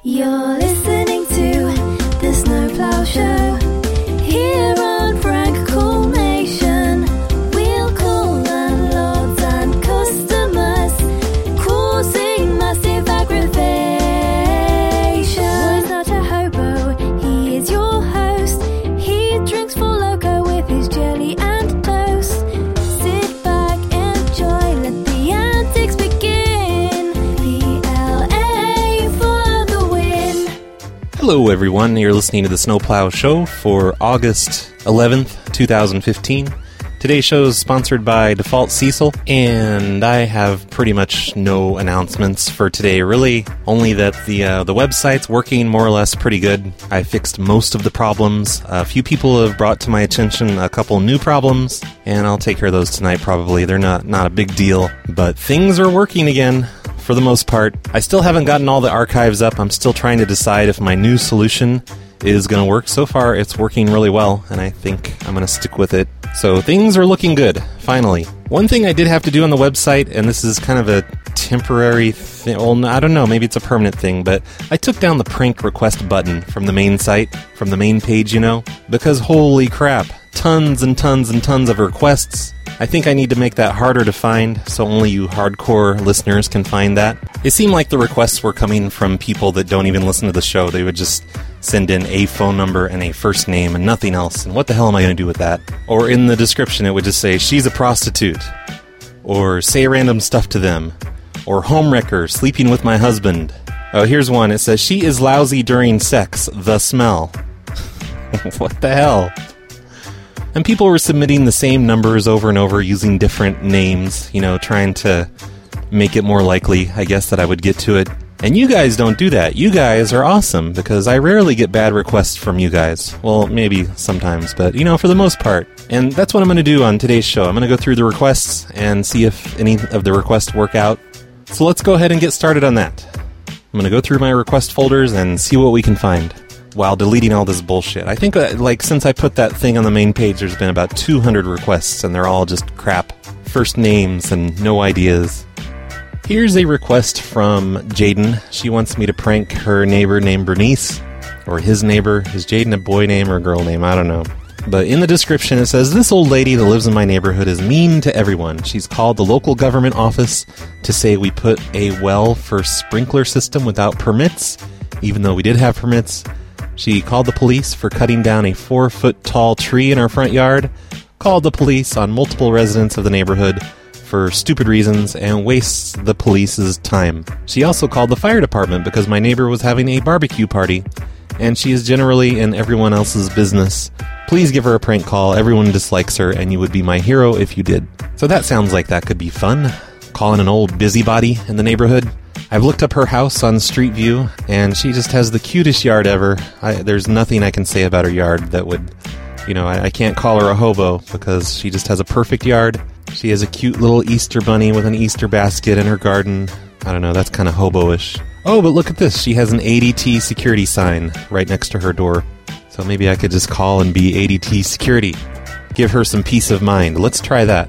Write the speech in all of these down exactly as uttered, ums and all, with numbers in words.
You're listening to The Snowplow Show here on Frank Cool Nation. We'll call landlords and customers, causing massive aggravation. He's not a hobo, he is your host. He drinks for loco with his jelly and toast. Sit back, enjoy, let the antics begin. P L A for the win. Hello everyone, you're listening to the Snowplow Show for August eleventh, twenty fifteen. Today's show is sponsored by Default Cecil, and I have pretty much no announcements for today, really. Only that the uh, the website's working more or less pretty good. I fixed most of the problems. A few people have brought to my attention a couple new problems, and I'll take care of those tonight probably. They're not, not a big deal, but things are working again. For the most part. I still haven't gotten all the archives up. I'm still trying to decide if my new solution is going to work. So far, it's working really well, and I think I'm going to stick with it. So things are looking good, finally. One thing I did have to do on the website, and this is kind of a temporary thing, well, I don't know, maybe it's a permanent thing, but I took down the prank request button from the main site, from the main page, you know, because holy crap, tons and tons and tons of requests. I think I need to make that harder to find, so only you hardcore listeners can find that. It seemed like the requests were coming from people that don't even listen to the show. They would just send in a phone number and a first name and nothing else, and what the hell am I going to do with that? Or in the description it would just say, she's a prostitute, or say random stuff to them, or homewrecker, sleeping with my husband. Oh, here's one. It says, she is lousy during sex, the smell. What the hell? And people were submitting the same numbers over and over using different names, you know, trying to make it more likely, I guess, that I would get to it. And you guys don't do that. You guys are awesome, because I rarely get bad requests from you guys. Well, maybe sometimes, but, you know, for the most part. And that's what I'm going to do on today's show. I'm going to go through the requests and see if any of the requests work out. So let's go ahead and get started on that. I'm going to go through my request folders and see what we can find while deleting all this bullshit. I think, uh, like, since I put that thing on the main page, there's been about two hundred requests, and they're all just crap. First names and no ideas. Here's a request from Jaden. She wants me to prank her neighbor named Bernice, or his neighbor. Is Jaden a boy name or a girl name? I don't know. But in the description it says, this old lady that lives in my neighborhood is mean to everyone. She's called the local government office to say we put a well for sprinkler system without permits, even though we did have permits. She called the police for cutting down a four-foot-tall tree in our front yard, called the police on multiple residents of the neighborhood for stupid reasons, and wastes the police's time. She also called the fire department because my neighbor was having a barbecue party, and she is generally in everyone else's business. Please give her a prank call. Everyone dislikes her, and you would be my hero if you did. So that sounds like that could be fun. Calling an old busybody in the neighborhood. I've looked up her house on Street View, and she just has the cutest yard ever. I, there's nothing I can say about her yard that would, you know, I, I can't call her a hobo because she just has a perfect yard. She has a cute little Easter bunny with an Easter basket in her garden. I don't know, that's kind of hobo-ish. Oh, but look at this. She has an A D T security sign right next to her door. So maybe I could just call and be A D T security. Give her some peace of mind. Let's try that.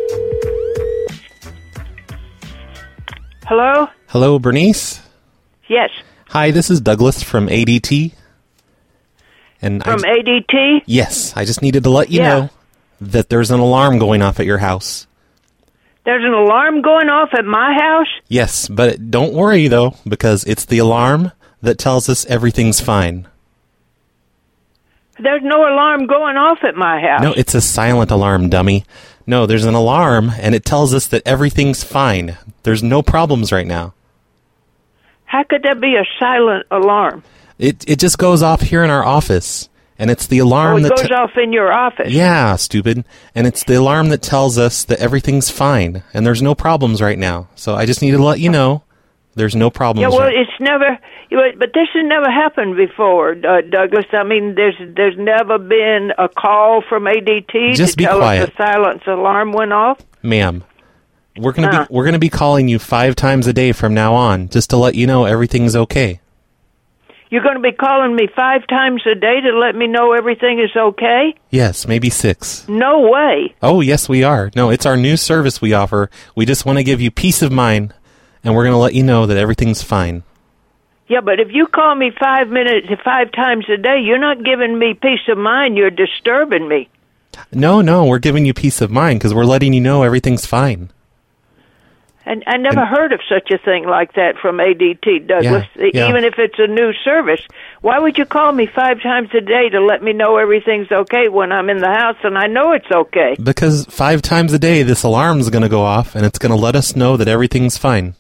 Hello? Hello, Bernice? Yes. Hi, this is Douglas from A D T. And From I, A D T? Yes, I just needed to let you Yeah. know that there's an alarm going off at your house. There's an alarm going off at my house? Yes, but don't worry, though, because it's the alarm that tells us everything's fine. There's no alarm going off at my house. No, it's a silent alarm, dummy. No, there's an alarm, and it tells us that everything's fine. There's no problems right now. How could there be a silent alarm? It it just goes off here in our office, and it's the alarm Oh, it that goes te- off in your office? Yeah, stupid. And it's the alarm that tells us that everything's fine, and there's no problems right now. So I just need to let you know there's no problems. Yeah, well, right- it's never... But this has never happened before, uh, Douglas. I mean, there's there's never been a call from A D T Just to be tell quiet. us the silence alarm went off? Ma'am, we're gonna Huh. be we're gonna be calling you five times a day from now on, just to let you know everything's okay. You're going to be calling me five times a day to let me know everything is okay? Yes, maybe six. No way. Oh, yes, we are. No, it's our new service we offer. We just want to give you peace of mind, and we're going to let you know that everything's fine. Yeah, but if you call me five minutes, five times a day, you're not giving me peace of mind. You're disturbing me. No, no, we're giving you peace of mind because we're letting you know everything's fine. And I never And- heard of such a thing like that from A D T, Douglas, Yeah, yeah. even if it's a new service. Why would you call me five times a day to let me know everything's okay when I'm in the house and I know it's okay? Because five times a day, this alarm's going to go off, and it's going to let us know that everything's fine.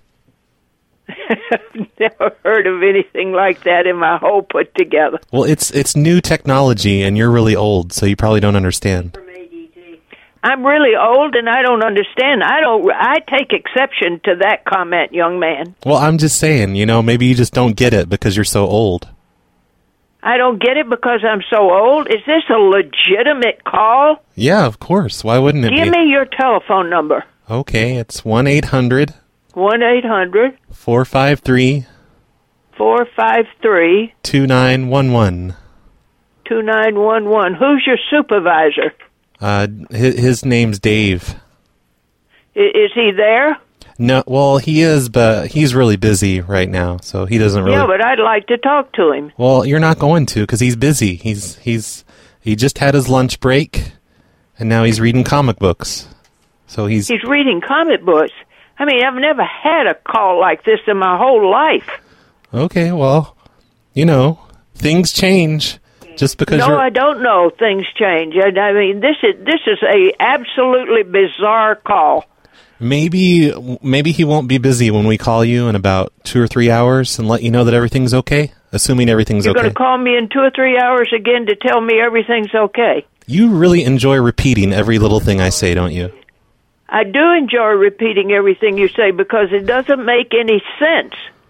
I've never heard of anything like that in my whole put together. Well, it's it's new technology, and you're really old, so you probably don't understand. I'm really old and I don't understand. I don't. I take exception to that comment, young man. Well, I'm just saying, you know, maybe you just don't get it because you're so old. I don't get it because I'm so old. Is this a legitimate call? Yeah, of course. Why wouldn't it Give be? me your telephone number. Okay, it's one eight hundred one eight hundred four five three four five three two nine one one. two nine one one. Who's your supervisor? Uh, his, his name's Dave. I, is he there? No, well, he is, but he's really busy right now, so he doesn't really. Yeah, but I'd like to talk to him. Well, you're not going to because he's busy. He's he's he just had his lunch break, and now he's reading comic books. So he's He's reading comic books. I mean, I've never had a call like this in my whole life. okay. Well, you know, things change just because No, you're. I don't know. Things change. I, I mean, this is this is a absolutely bizarre call. Maybe maybe he won't be busy when we call you in about two or three hours and let you know that everything's okay. Assuming everything's You're okay. going to call me in two or three hours again to tell me everything's okay. You really enjoy repeating every little thing I say, don't you? I do enjoy repeating everything you say because it doesn't make any sense.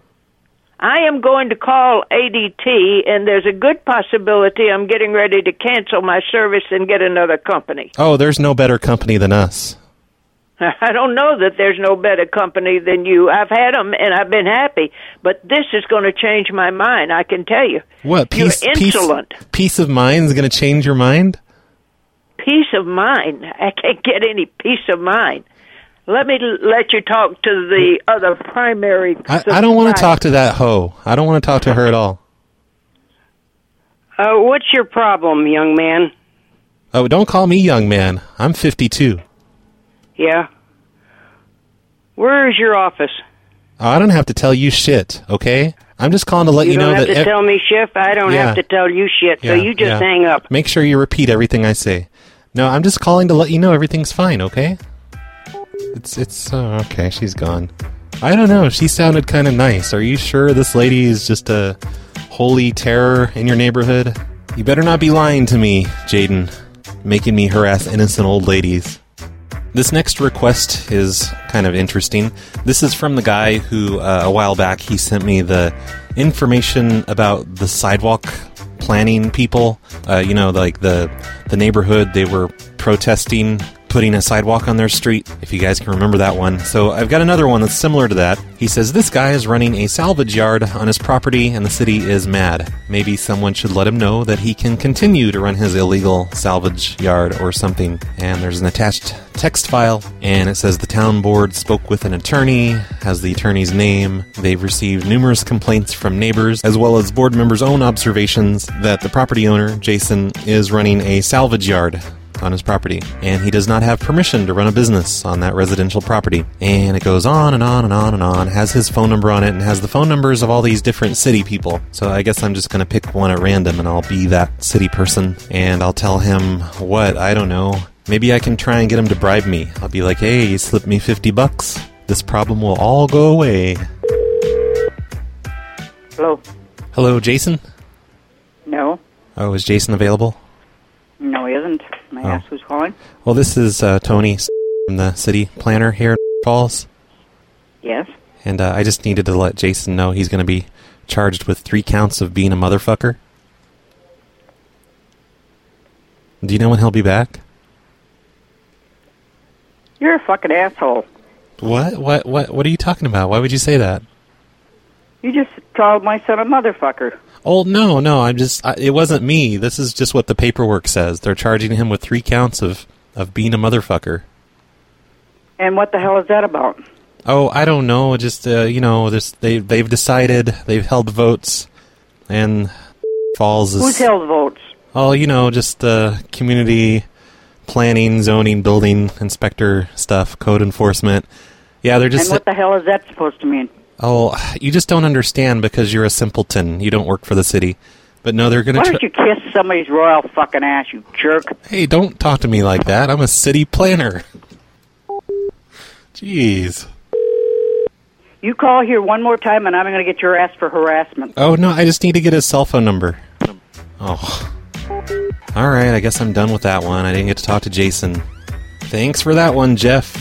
I am going to call A D T, and there's a good possibility I'm getting ready to cancel my service and get another company. Oh, there's no better company than us. I don't know that there's no better company than you. I've had them, and I've been happy, but this is going to change my mind, I can tell you. What? Peace, You're insolent. Peace, peace of mind is going to change your mind? Peace of mind. I can't get any peace of mind. Let me l- let you talk to the other primary. I, I don't want to talk to that hoe. I don't want to talk to her at all. Uh, what's your problem, young man? Oh, don't call me young man. I'm fifty-two. Yeah? Where is your office? Oh, I don't have to tell you shit, okay? I'm just calling to let you, You know don't have that... to ev- tell me shit. I don't Yeah. have to tell you shit, so Yeah, you just yeah. hang up. Make sure you repeat everything I say. No, I'm just calling to let you know everything's fine, okay? It's, it's, oh, okay, she's gone. I don't know, she sounded kind of nice. Are you sure this lady is just a holy terror in your neighborhood? You better not be lying to me, Jaden, making me harass innocent old ladies. This next request is kind of interesting. This is from the guy who, uh, a while back, he sent me the information about the sidewalk planning people. Uh, you know, like the the neighborhood, they were protesting putting a sidewalk on their street, if you guys can remember that one. So I've got another one that's similar to that. He says, this guy is running a salvage yard on his property and the city is mad. Maybe someone should let him know that he can continue to run his illegal salvage yard or something. And there's an attached text file, and it says the town board spoke with an attorney, has the attorney's name. They've received numerous complaints from neighbors, as well as board members' own observations that the property owner, Jason, is running a salvage yard on his property, and he does not have permission to run a business on that residential property. And it goes on and on and on and on, has his phone number on it, and has the phone numbers of all these different city people. So I guess I'm just going to pick one at random, and I'll be that city person, and I'll tell him what, I don't know. Maybe I can try and get him to bribe me. I'll be like, hey, you slipped me fifty bucks. This problem will all go away. Hello? Hello, Jason? No? Oh, is Jason available? No, he isn't. May I Oh. ask who's calling? Well, this is uh, Tony from the city planner here in Falls. Yes? And uh, I just needed to let Jason know he's going to be charged with three counts of being a motherfucker. Do you know when he'll be back? You're a fucking asshole. What? What? What? What are you talking about? Why would you say that? You just called my son a motherfucker. Oh, no, no, I'm just... I, it wasn't me. This is just what the paperwork says. They're charging him with three counts of, of being a motherfucker. And what the hell is that about? Oh, I don't know. Just, uh, you know, this, they, they've decided, they've held votes, and Falls is... Who's held votes? Oh, you know, just uh, community planning, zoning, building, inspector stuff, code enforcement. Yeah, they're just... And what the hell is that supposed to mean? Oh, you just don't understand because you're a simpleton. You don't work for the city. But no, they're going to... Why don't you kiss somebody's royal fucking ass, you jerk? Hey, don't talk to me like that. I'm a city planner. Jeez. You call here one more time and I'm going to get your ass for harassment. Oh, no, I just need to get his cell phone number. Oh. All right, I guess I'm done with that one. I didn't get to talk to Jason. Thanks for that one, Jeff.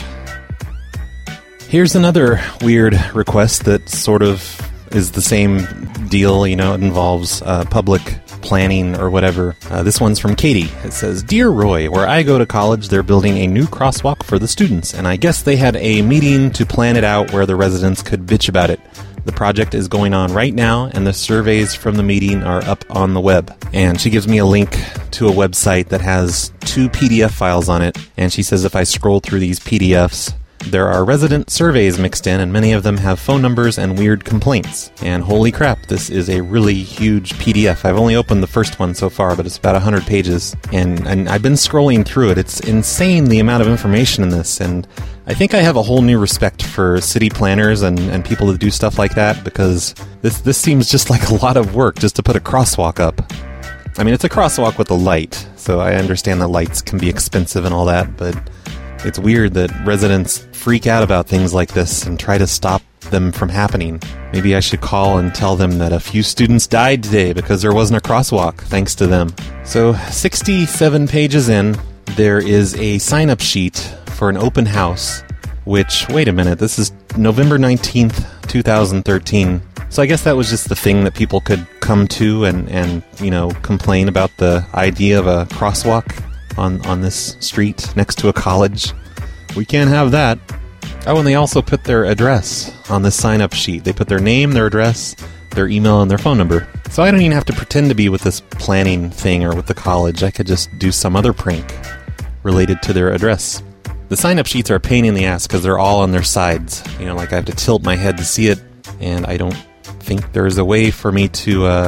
Here's another weird request that sort of is the same deal. You know, it involves uh, public planning or whatever. Uh, this one's from Katie. It says, Dear Roy, where I go to college, they're building a new crosswalk for the students, and I guess they had a meeting to plan it out where the residents could bitch about it. The project is going on right now, and the surveys from the meeting are up on the web. And she gives me a link to a website that has two P D F files on it, and she says if I scroll through these P D Fs, there are resident surveys mixed in, and many of them have phone numbers and weird complaints. And holy crap, this is a really huge P D F. I've only opened the first one so far, but it's about one hundred pages. And, and I've been scrolling through it. It's insane the amount of information in this. And I think I have a whole new respect for city planners and, and people that do stuff like that, because this, this seems just like a lot of work just to put a crosswalk up. I mean, it's a crosswalk with a light, so I understand that lights can be expensive and all that, but it's weird that residents freak out about things like this and try to stop them from happening. Maybe I should call and tell them that a few students died today because there wasn't a crosswalk, thanks to them. So, sixty-seven pages in, there is a sign-up sheet for an open house, which, wait a minute, this is November nineteenth, twenty thirteen. So I guess that was just the thing that people could come to and, and you know, complain about the idea of a crosswalk on, on this street next to a college. We can't have that. Oh, and they also put their address on this sign-up sheet. They put their name, their address, their email, and their phone number. So I don't even have to pretend to be with this planning thing or with the college. I could just do some other prank related to their address. The sign-up sheets are a pain in the ass because they're all on their sides. You know, like I have to tilt my head to see it, and I don't think there's a way for me to, uh...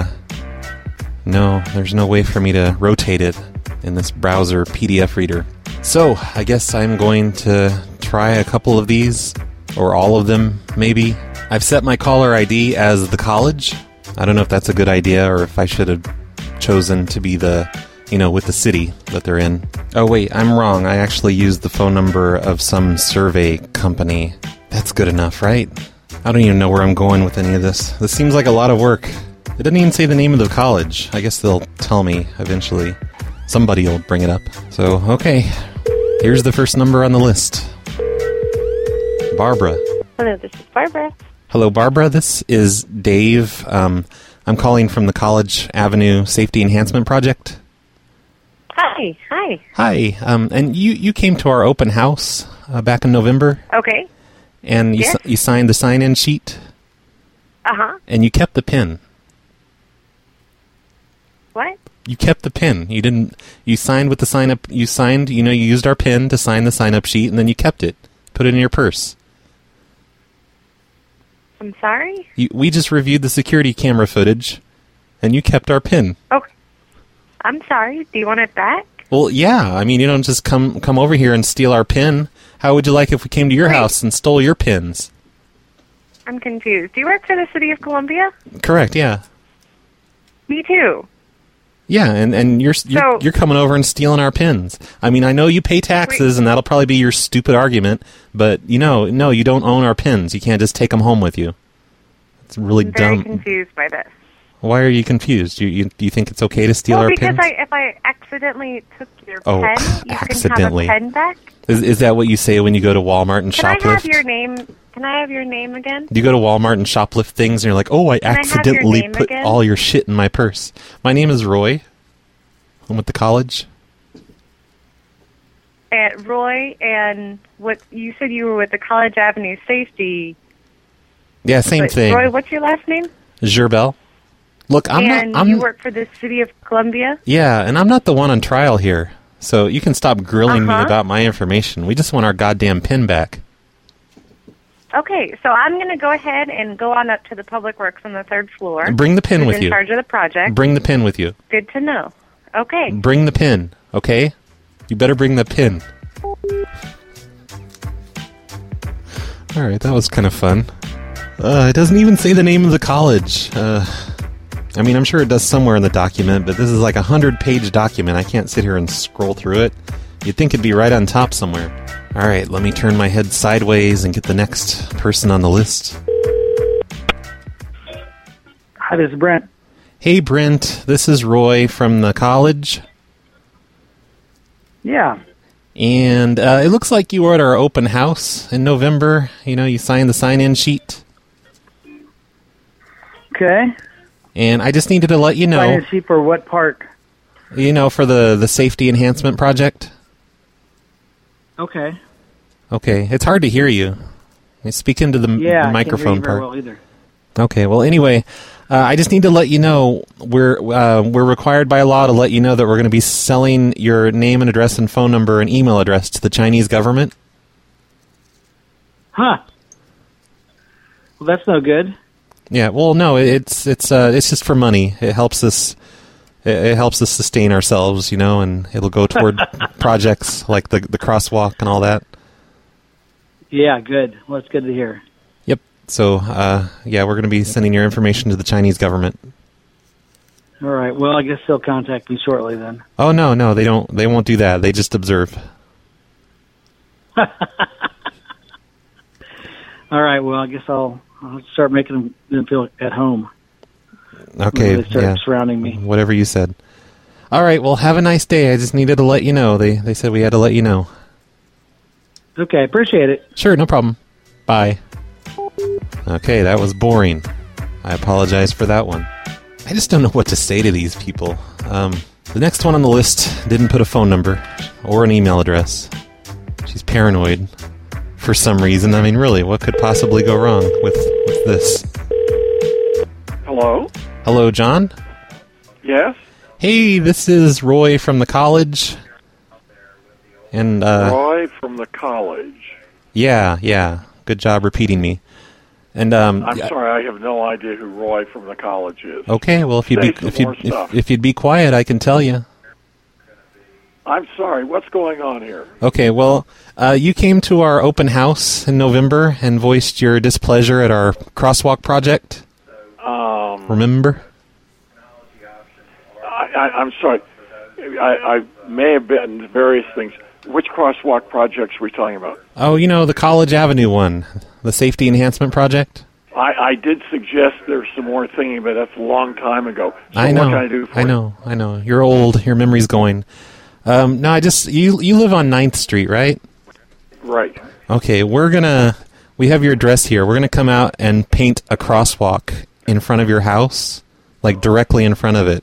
No, there's no way for me to rotate it in this browser P D F reader. So, I guess I'm going to try a couple of these, or all of them, maybe. I've set my caller I D as the college. I don't know if that's a good idea, or if I should have chosen to be the, you know, with the city that they're in. Oh, wait, I'm wrong. I actually used the phone number of some survey company. That's good enough, right? I don't even know where I'm going with any of this. This seems like a lot of work. It doesn't even say the name of the college. I guess they'll tell me eventually. Somebody will bring it up. So, okay. Here's the first number on the list. Barbara. Hello, this is Barbara. Hello, Barbara. This is Dave. Um, I'm calling from the College Avenue Safety Enhancement Project. Hi, hi. Hi. Um, and you, you came to our open house uh, back in November. Okay. And you, Yes. si- you signed the sign-in sheet. Uh-huh. And you kept the pin. What? You kept the pin. You didn't. You signed with the sign up. You signed. You know, you used our pin to sign the sign up sheet, and then you kept it. Put it in your purse. I'm sorry? You, we just reviewed the security camera footage, and you kept our pin. Oh, I'm sorry. Do you want it back? Well, yeah. I mean, you don't just come come over here and steal our pin. How would you like if we came to your Wait. house and stole your pins? I'm confused. Do you work for the City of Columbia? Correct. Yeah. Me too. Yeah, and, and you're, you're So- you're coming over and stealing our pins. I mean, I know you pay taxes, Wait. and that'll probably be your stupid argument, but, you know, no, you don't own our pins. You can't just take them home with you. It's really I'm very dumb. confused by this. Why are you confused? You, you, do you think it's okay to steal well, our because pins? I, if I accidentally took your Oh, pen, you accidentally. can have a pen back. Is, is that what you say when you go to Walmart and Can I shoplift? have your name? Can I have your name again? Do you go to Walmart and shoplift things, and you're like, oh, I Can I have your accidentally name put again? all your shit in my purse. My name is Roy. I'm with the college. At Roy, and what you said you were with the College Avenue Safety. Yeah, same but thing. Roy, what's your last name? Gerbel. Look, I'm and not. I'm, you work for the City of Columbia? Yeah, and I'm not the one on trial here. So you can stop grilling me Uh-huh. about my information. We just want our goddamn pin back. Okay, so I'm going to go ahead and go on up to the Public Works on the third floor. Bring the pin Who's with in you. charge of the project. Bring the pin with you. Good to know. Okay. Bring the pin, okay? You better bring the pin. All right, that was kind of fun. Uh, it doesn't even say the name of the college. Uh, I mean, I'm sure it does somewhere in the document, but this is like a hundred-page document. I can't sit here and scroll through it. You'd think it'd be right on top somewhere. All right, let me turn my head sideways and get the next person on the list. Hi, this is Brent. Hey, Brent. This is Roy from the college. Yeah. And uh, it looks like you were at our open house in November. You know, you signed the sign-in sheet. Okay. And I just needed to let you know. Sign-in sheet for what part? You know, for the, the safety enhancement project. Okay. Okay, it's hard to hear you. Speak into the, yeah, the microphone I can't hear you very part. well either. Okay, well, anyway, uh, I just need to let you know we're uh, we're required by law to let you know that we're going to be selling your name and address and phone number and email address to the Chinese government. Huh. Well, that's no good. Yeah, well, no, it's it's uh, it's just for money. It helps us. It helps us sustain ourselves, you know, and it'll go toward projects like the the crosswalk and all that. Yeah, good. Well, that's good to hear. Yep. So, uh, yeah, we're going to be sending your information to the Chinese government. All right. Well, I guess they'll contact me shortly then. Oh no, no, they don't. They won't do that. They just observe. All right. Well, I guess I'll, I'll start making them feel at home. Okay. They start yeah. surrounding me. Whatever you said. All right. Well, have a nice day. I just needed to let you know. They they said we had to let you know. Okay. Appreciate it. Sure. No problem. Bye. Okay, that was boring. I apologize for that one. I just don't know what to say to these people. Um, the next one on the list didn't put a phone number or an email address. She's paranoid for some reason. I mean, really, what could possibly go wrong with, with this? Hello? Hello, John? Yes? Hey, this is Roy from the college. And, uh... Roy from the college. Yeah, yeah. Good job repeating me. And um, I'm sorry, I have no idea who Roy from the college is. Okay, well, if you'd be if you if, if you'd be quiet, I can tell you. I'm sorry. What's going on here? Okay, well, uh, you came to our open house in November and voiced your displeasure at our crosswalk project. Um, Remember? I, I, I'm sorry. I, I may have been various things. Which crosswalk projects are we talking about? Oh, you know, the College Avenue one, the safety enhancement project. I, I did suggest there's some more thinking, but that's a long time ago. So I know. What can I do for I know. I know. You're old. Your memory's going. Um, no, I just you you live on ninth Street, right? Right. Okay, we're gonna we have your address here. We're gonna come out and paint a crosswalk in front of your house, like directly in front of it,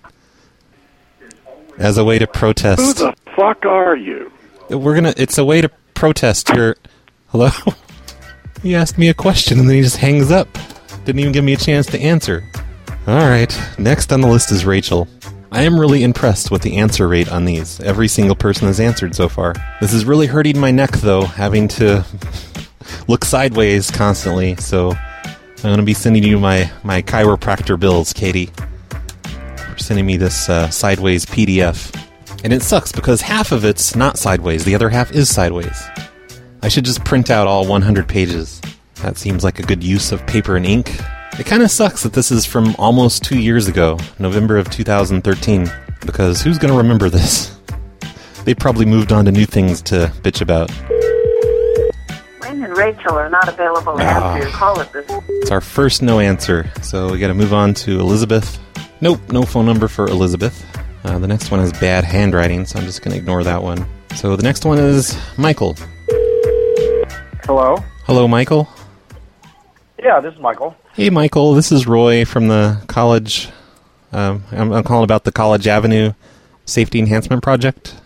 as a way to protest. Who the fuck are you? We're gonna. It's a way to protest your. Hello. He asked me a question and then he just hangs up. Didn't even give me a chance to answer. All right. Next on the list is Rachel. I am really impressed with the answer rate on these. Every single person has answered so far. This is really hurting my neck, though, having to look sideways constantly. So I'm going to be sending you my, my chiropractor bills, Katie. For sending me this uh, sideways P D F. And it sucks because half of it's not sideways. The other half is sideways. I should just print out all one hundred pages. That seems like a good use of paper and ink. It kind of sucks that this is from almost two years ago, November of two thousand thirteen, because who's going to remember this? They probably moved on to new things to bitch about. Wayne and Rachel are not available to Ah. answer your call at this. It's our first no answer, so we got to move on to Elizabeth. Nope, no phone number for Elizabeth. Uh, the next one is bad handwriting, so I'm just going to ignore that one. So the next one is Michael. Hello? Hello, Michael. Yeah, this is Michael. Hey, Michael. This is Roy from the college. Um, I'm, I'm calling about the College Avenue Safety Enhancement Project.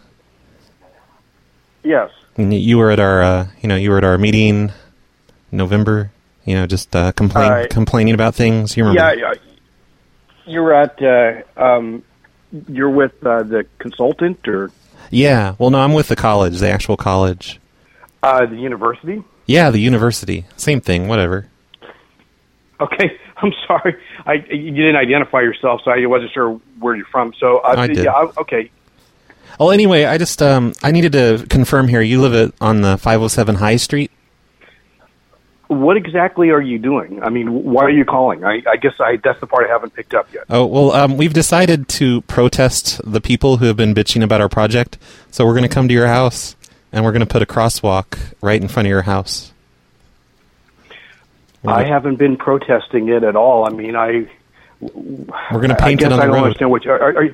Yes. And you were at our, uh, you know, you were at our meeting in November. You know, just uh, complain, Uh, complaining about things. You remember? Yeah, yeah. You were at, uh, um, you're with uh, the consultant or Yeah. Well, no, I'm with the college, the actual college. uh, the university? Yeah, the university. Same thing, whatever. Okay, I'm sorry. I you didn't identify yourself, so I wasn't sure where you're from. So uh, I did. Yeah, I- okay. Well, anyway, I just um, I needed to confirm here. You live at, on the five oh seven High Street? What exactly are you doing? I mean, why are you calling? I, I guess I that's the part I haven't picked up yet. Oh, well, um, we've decided to protest the people who have been bitching about our project. So we're going to come to your house, and we're going to put a crosswalk right in front of your house. We're I gonna, haven't been protesting it at all. I mean, I... We're going to paint I it on guess I the don't road. understand what you... Are, are, you,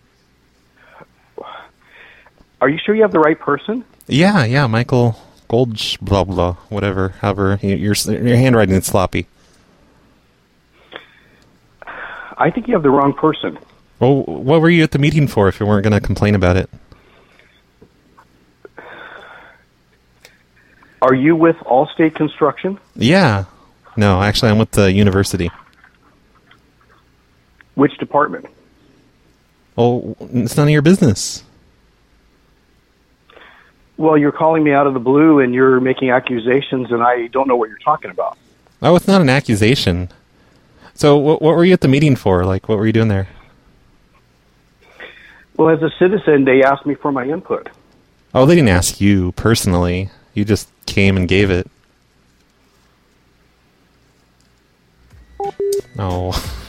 are you sure you have the right person? Yeah, yeah, Michael Goldsch, blah, blah, whatever, however. Your, your handwriting is sloppy. I think you have the wrong person. Well, what were you at the meeting for if you weren't going to complain about it? Are you with Allstate Construction? Yeah. No, actually, I'm with the university. Which department? Oh, it's none of your business. Well, you're calling me out of the blue and you're making accusations, and I don't know what you're talking about. Oh, it's not an accusation. So what, what were you at the meeting for? Like, what were you doing there? Well, as a citizen, they asked me for my input. Oh, they didn't ask you personally. You just came and gave it. Oh.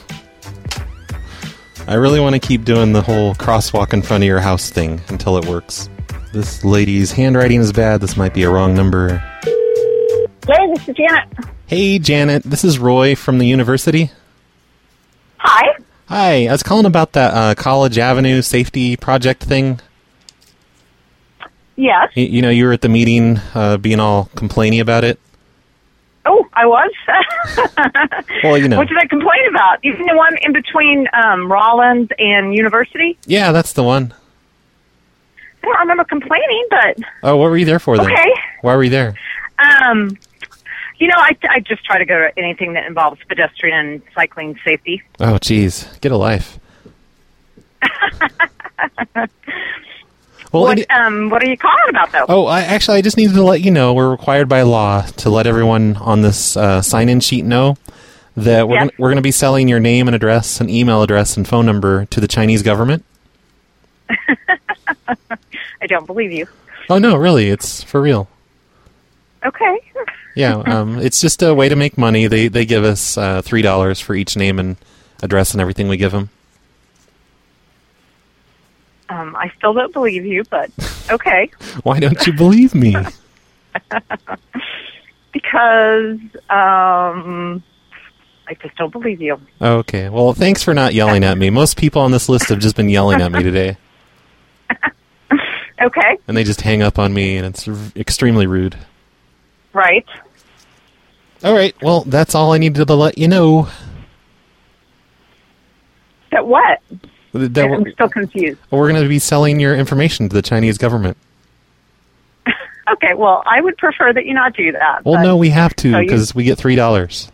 I really want to keep doing the whole crosswalk in front of your house thing until it works. This lady's handwriting is bad. This might be a wrong number. Hey, this is Janet. Hey, Janet. This is Roy from the university. Hi. Hi. I was calling about that uh, College Avenue safety project thing. Yes. You, you know, you were at the meeting uh, being all complainy about it. Oh, I was? Well, you know. What did I complain about? Even the one in between um, Rollins and University? Yeah, that's the one. I don't remember complaining, but... Oh, what were you there for then? Okay. Why were you there? Um, you know, I, I just try to go to anything that involves pedestrian and cycling safety. Oh, geez. Get a life. Well, what, it, um, what are you calling about, though? oh, I, actually, I just needed to let you know we're required by law to let everyone on this uh, sign-in sheet know that we're Yes. gonna, we're going to be selling your name and address and email address and phone number to the Chinese government. I don't believe you. Oh, no, really. It's for real. Okay. Yeah, um, it's just a way to make money. They they give us uh, three dollars for each name and address and everything we give them. Um, I still don't believe you, but okay. Why don't you believe me? Because um, I just don't believe you. Okay, well, thanks for not yelling at me. Most people on this list have just been yelling at me today. Okay. And they just hang up on me, and it's r- extremely rude. Right. All right, well, that's all I needed to let you know. That what? That I'm we're, still confused. we're going to be selling your information to the Chinese government. Okay, well, I would prefer that you not do that. Well, but- no, we have to, So you- because we get three dollars.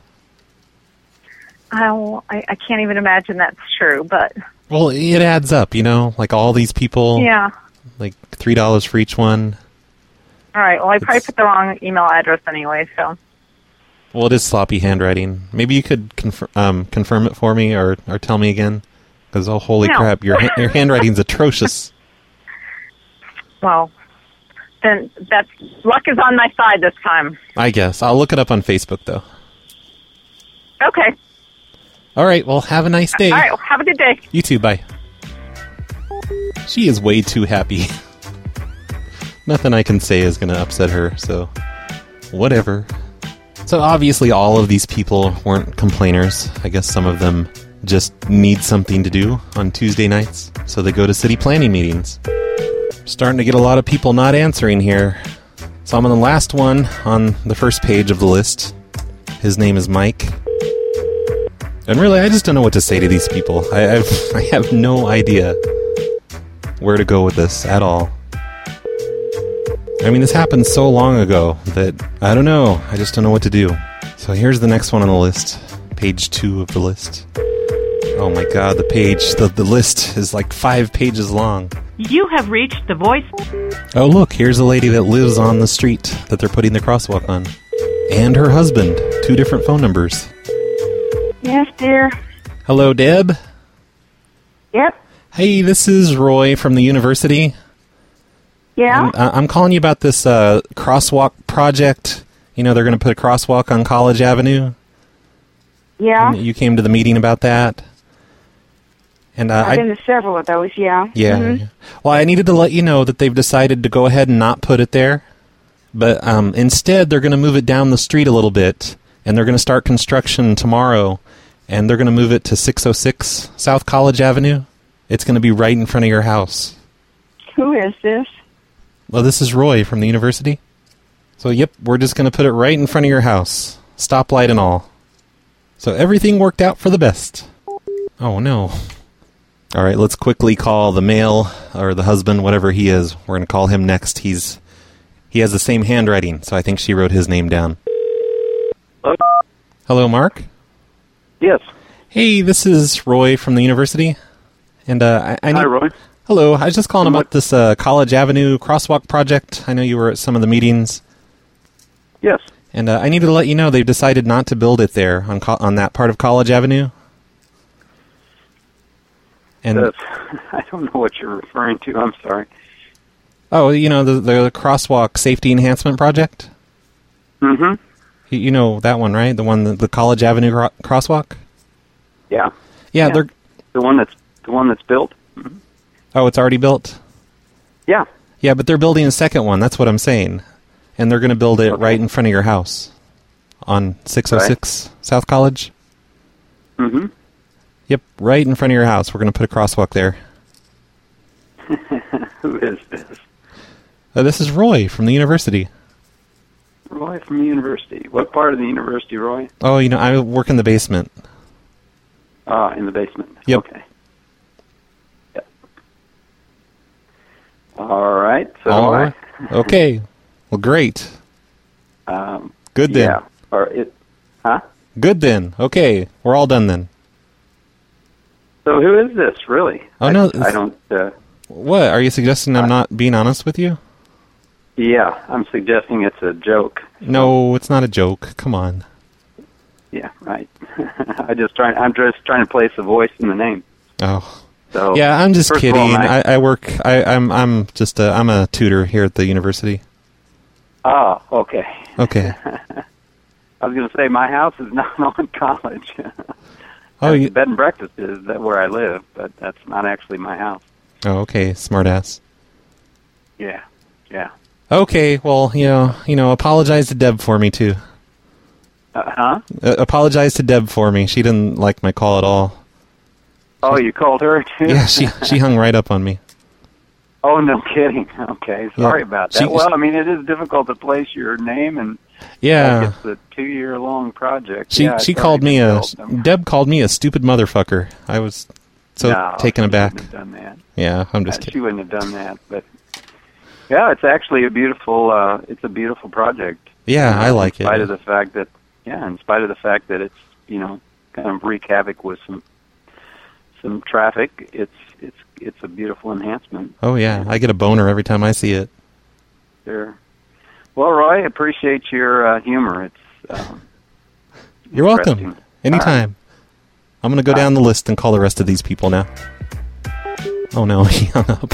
Oh, I, I can't even imagine that's true, but Well, it adds up, you know? Like, all these people, yeah. like, three dollars for each one. All right, well, I probably It's- put the wrong email address anyway, so. Well, it is sloppy handwriting. Maybe you could confirm um, confirm it for me, or, or tell me again. Because, oh, holy No. crap, your ha- your handwriting's atrocious. Well, then that's luck is on my side this time. I guess. I'll look it up on Facebook, though. Okay. All right, well, have a nice day. All right, well, have a good day. You too, bye. She is way too happy. Nothing I can say is going to upset her, so whatever. So obviously all of these people weren't complainers. I guess some of them just need something to do on Tuesday nights, so they go to city planning meetings. Starting to get a lot of people not answering here. So I'm on the last one on the first page of the list. His name is Mike. And really, I just don't know what to say to these people. I I've, I have no idea where to go with this at all. I mean, this happened so long ago that, I don't know, I just don't know what to do. So here's the next one on the list. Page two of the list. Oh my god, the page, the, the list is like five pages long. You have reached the voice. Oh look, here's a lady that lives on the street that they're putting the crosswalk on. and her husband. Two different phone numbers. Yes, dear. Hello, Deb. Yep. Hey, this is Roy from the university. Yeah? I'm, uh, I'm calling you about this uh, crosswalk project. You know, they're going to put a crosswalk on College Avenue. Yeah. And you came to the meeting about that. And uh, I've been to several of those, yeah. Yeah. Mhm. Well, I needed to let you know that they've decided to go ahead and not put it there. But um, instead, they're going to move it down the street a little bit. And they're going to start construction tomorrow. And they're going to move it to six oh six South College Avenue. It's going to be right in front of your house. Who is this? Well, this is Roy from the university. So, yep, we're just going to put it right in front of your house. Stoplight and all. So everything worked out for the best. Oh, no. All right, let's quickly call the male or the husband, whatever he is. We're going to call him next. He's He has the same handwriting, so I think she wrote his name down. Hello? Hello, Mark? Yes. Hey, this is Roy from the university. And uh, I, I need, Hi, Roy. Hello, I was just calling about this uh, College Avenue crosswalk project. I know you were at some of the meetings. Yes. And uh, I needed to let you know they've decided not to build it there on co- on that part of College Avenue. And That's, I don't know what you're referring to. I'm sorry. oh, you know the the crosswalk safety enhancement project. Mm-hmm. You, you know that one, right? The one, the, the College Avenue cro- crosswalk. Yeah. Yeah, they're the one that's the one that's built. Mm-hmm. oh, it's already built. Yeah. Yeah, but they're building a second one. That's what I'm saying, and they're going to build it Okay. right in front of your house on six oh six South College. Mm-hmm. Yep, right in front of your house. We're going to put a crosswalk there. Who is this? Uh, this is Roy from the university. Roy from the university. What part of the university, Roy? Oh, you know, I work in the basement. Ah, in the basement. Yep. Okay. Yep. All right. So All I- right. Okay. Well, great. Um, Good then. Yeah. Or it. Huh? Good then. Okay, we're all done then. So who is this, really? Oh, I, no, I it's- don't. Uh, What? Are you suggesting I'm not being honest with you? yeah, I'm suggesting it's a joke. No, it's not a joke. Come on. Yeah, right. I just trying. I'm just trying to place a voice in the name. Oh. So Yeah, I'm just first of all, kidding. my- I, I work. I, I'm. I'm just. A, I'm a tutor here at the university. Oh, okay. Okay. I was going to say my house is not on College. Oh, the you, bed and breakfast is that where I live, but that's not actually my house. oh, okay. Smartass. Yeah, yeah. Okay. Well, you know, you know, apologize to Deb for me too. Uh, huh? Uh, apologize to Deb for me. She didn't like my call at all. Oh, you called her too? Yeah, she she hung right up on me. Oh, no kidding. Okay, sorry Yeah. about that. She- well, I mean, it is difficult to place your name, and Yeah. like it's a two-year-long project. She yeah, she it's called already me a difficult. Deb called me a stupid motherfucker. I was so No, taken she aback. wouldn't have done that. Yeah, I'm just Uh, kidding. She wouldn't have done that, but yeah, it's actually a beautiful. Uh, it's a beautiful project. Yeah, I like in spite it. of the fact that, yeah, in spite of the fact that it's, you know, kind of wreak havoc with some some traffic. It's it's it's a beautiful enhancement. Oh yeah, I get a boner every time I see it. Sure. Well, Roy, I appreciate your uh, humor. It's um, You're welcome. interesting. Anytime. I'm gonna go down the list and call the rest of these people now. Oh no, he hung up.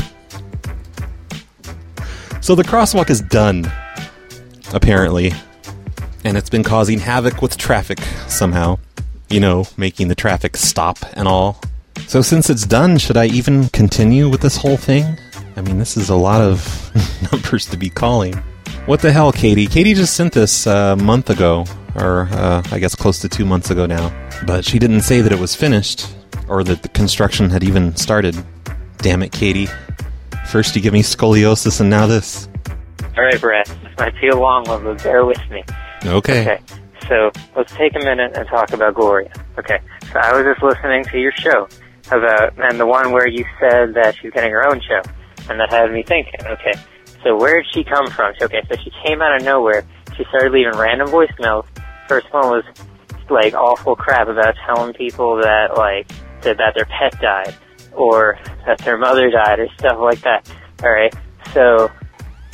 So the crosswalk is done, apparently, and it's been causing havoc with traffic somehow. You know, making the traffic stop and all. So since it's done, should I even continue with this whole thing? I mean, this is a lot of numbers to be calling. What the hell, Katie? Katie just sent this uh, a month ago, or uh, I guess close to two months ago now. But she didn't say that it was finished, or that the construction had even started. Damn it, Katie. First you give me scoliosis and now this. All right, Brett. This might be a long one, but bear with me. Okay. Okay. So let's take a minute and talk about Gloria. Okay. So I was just listening to your show about, and the one where you said that she's getting her own show, and that had me thinking. Okay. So where did she come from? Okay. So she came out of nowhere. She started leaving random voicemails. First one was like awful crap about telling people that like that, that their pet died or that their mother died or stuff like that. All right. So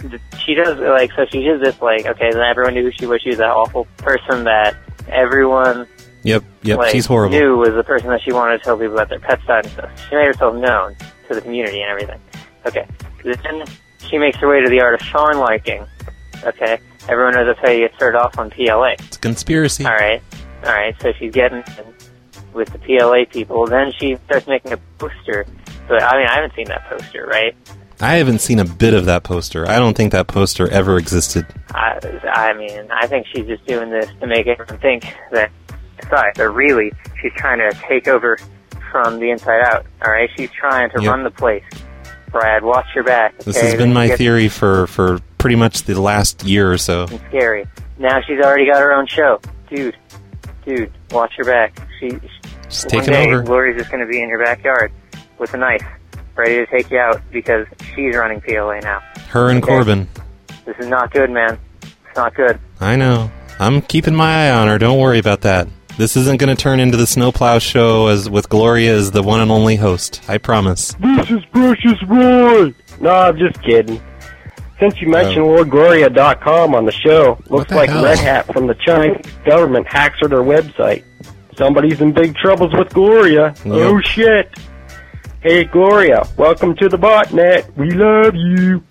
she does, like, so she does this, like, okay, then everyone knew who she was. She was that awful person that everyone Yep, yep, like, she's horrible. knew was the person that she wanted to tell people about their pets died and stuff. She made herself known to the community and everything. Okay. Then she makes her way to the art of Sean liking. Okay. Everyone knows that's how you get started off on P L A. It's a conspiracy. Alright. Alright, so she's getting with the P L A people. Then she starts making a poster. But, I mean, I haven't seen that poster, right? I haven't seen a bit of that poster. I don't think that poster ever existed. I, I mean, I think she's just doing this to make everyone think that right, but really, she's trying to take over from the inside out, alright? She's trying to Yep. run the place. Brad, watch your back, okay? This has been my theory for, for pretty much the last year or so. It's scary. Now she's already got her own show. Dude, dude, watch your back. She, She's one taking day, over. Gloria's just going to be in your backyard with a knife, ready to take you out because she's running P L A now. Her and Okay? Corbin. This is not good, man. It's not good. I know. I'm keeping my eye on her. Don't worry about that. This isn't going to turn into the Snowplow Show as with Gloria as the one and only host. I promise. This is Precious Roy! No, I'm just kidding. Since you mentioned Lord Gloria dot com on the show, looks the like hell? Red Hat from the Chinese government hacks her their website. Somebody's in big troubles with Gloria. Oh shit! Hey Gloria, welcome to the botnet. We love you.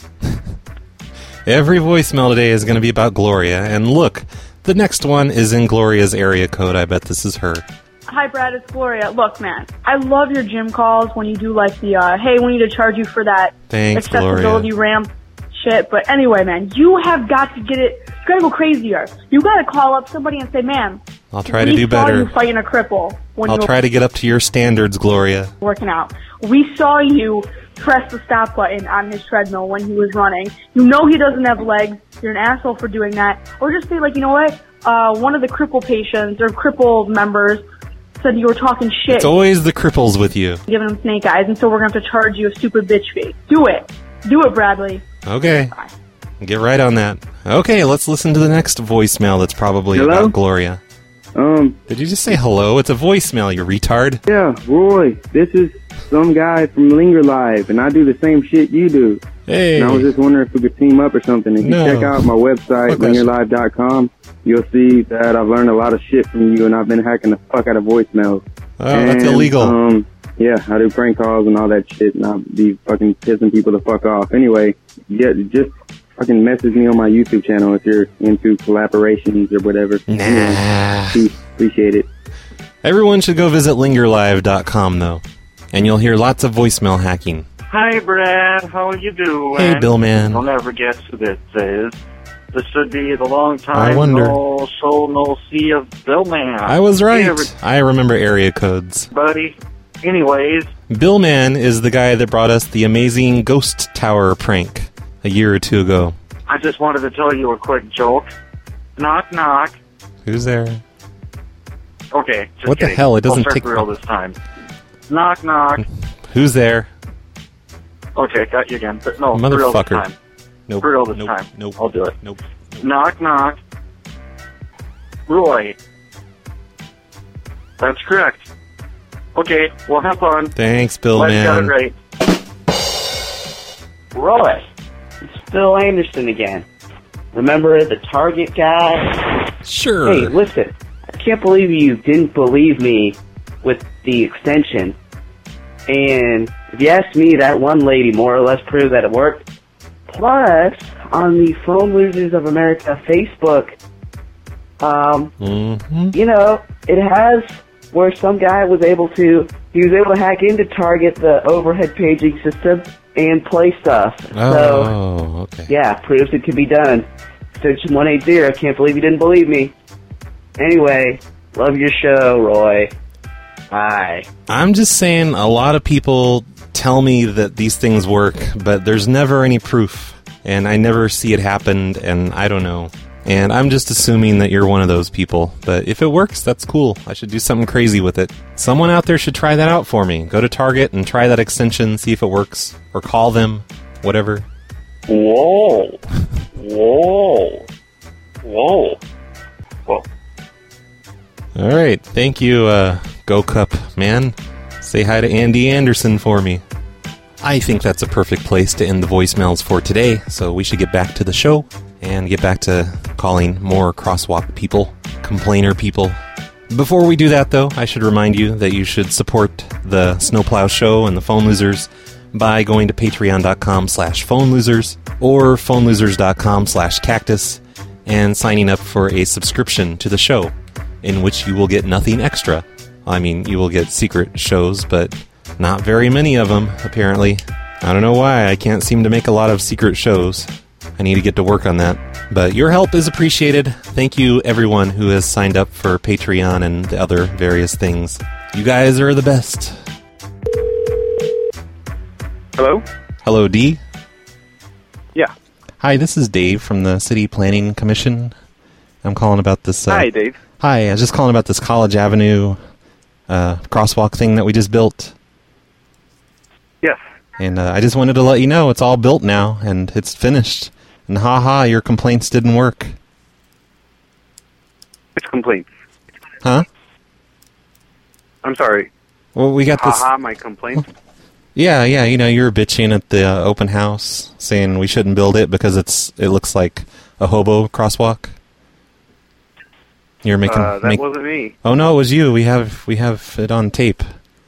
Every voicemail today is going to be about Gloria. And look, the next one is in Gloria's area code. I bet this is her. Hi, Brad. It's Gloria. Look, man, I love your gym calls when you do like the, uh, hey, we need to charge you for that Thanks, accessibility Gloria. ramp shit. But anyway, man, you have got to get it. You gotta go crazier. You gotta call up somebody and say, man, I'll try to we do saw better. you fighting a cripple when I'll you were try to get up to your standards, Gloria. working out. We saw you press the stop button on his treadmill when he was running. You know he doesn't have legs. You're an asshole for doing that. Or just say, like, you know what? Uh, one of the cripple patients or cripple members said you were talking shit. It's always the cripples with you. Giving him snake eyes, and so we're going to have to charge you a stupid bitch fee. Do it. Do it, Bradley. Okay. Get right on that. Okay, let's listen to the next voicemail that's probably Hello? about Gloria. Um, Did you just say hello? It's a voicemail, you retard. yeah, Roy, this is some guy from Linger Live, and I do the same shit you do. Hey. And I was just wondering if we could team up or something. If you No. check out my website, Fuck that linger live dot com, you'll see that I've learned a lot of shit from you, and I've been hacking the fuck out of voicemails. Oh, that's And, illegal. Um, yeah, I do prank calls and all that shit, and I'll be fucking pissing people the fuck off. Anyway, yeah, just fucking message me on my YouTube channel if you're into collaborations or whatever. Nah. Peace. Appreciate it. Everyone should go visit linger live dot com, though. And you'll hear lots of voicemail hacking. Hi, Brad. How are you doing? Hey, Bill Man. I'll never guess who this is. This should be the long time I wonder. no soul, no see of Bill Man. I was right. Hey, I remember area codes. everybody. Anyways, Bill Man is the guy that brought us the amazing Ghost Tower prank a year or two ago. I just wanted to tell you a quick joke. Knock, knock. Who's there? Okay, just What the kidding. hell? It doesn't I'll start take- for real this time. Knock, knock. Who's there? Okay, got you again. But no, for real this Motherfucker. time. Nope. For real this Nope. time. Nope. I'll do it. Nope. Knock, knock. Roy. That's correct. Okay, well, have fun. Thanks, Bill Glad you got it Man. right. Roy, it's Phil Anderson again. Remember the Target guy? Sure. Hey, listen, I can't believe you didn't believe me with the extension. And if you ask me, that one lady more or less proved that it worked. Plus, on the Phone Losers of America Facebook, um, Mm-hmm. you know, it has where some guy was able to, he was able to hack into Target, the overhead paging system, and play stuff. So, Oh, okay. yeah, proves it can be done. Extension one eighty, I can't believe you didn't believe me. Anyway, love your show, Roy. Bye. I'm just saying a lot of people tell me that these things work, but there's never any proof. And I never see it happen, and I don't know. And I'm just assuming that you're one of those people. But if it works, that's cool. I should do something crazy with it. Someone out there should try that out for me. Go to Target and try that extension, see if it works. Or call them, whatever. Whoa. Whoa. Whoa. Whoa. All right. Thank you, uh, Go Cup, man. Say hi to Andy Anderson for me. I think that's a perfect place to end the voicemails for today, so we should get back to the show and get back to calling more crosswalk people, complainer people. Before we do that, though, I should remind you that you should support the Snowplow Show and the Phone Losers by going to patreon.com slash phone losers or phonelosers.com slash cactus and signing up for a subscription to the show, in which you will get nothing extra. I mean, you will get secret shows, but not very many of them, apparently. I don't know why. I can't seem to make a lot of secret shows. I need to get to work on that. But your help is appreciated. Thank you, everyone who has signed up for Patreon and the other various things. You guys are the best. Hello? Hello, D? Yeah. Hi, this is Dave from the City Planning Commission. I'm calling about this... Uh, Hi, Dave. Hi, I was just calling about this College Avenue uh, crosswalk thing that we just built. Yes. And uh, I just wanted to let you know it's all built now, and it's finished. And haha, your complaints didn't work. Which complaints? Huh? I'm sorry. Well, we got this... Haha, my complaints? Yeah, yeah, you know, you were bitching at the uh, open house, saying we shouldn't build it because it's it looks like a hobo crosswalk. You're making... Uh, that make... wasn't me. Oh, no, it was you. We have we have it on tape.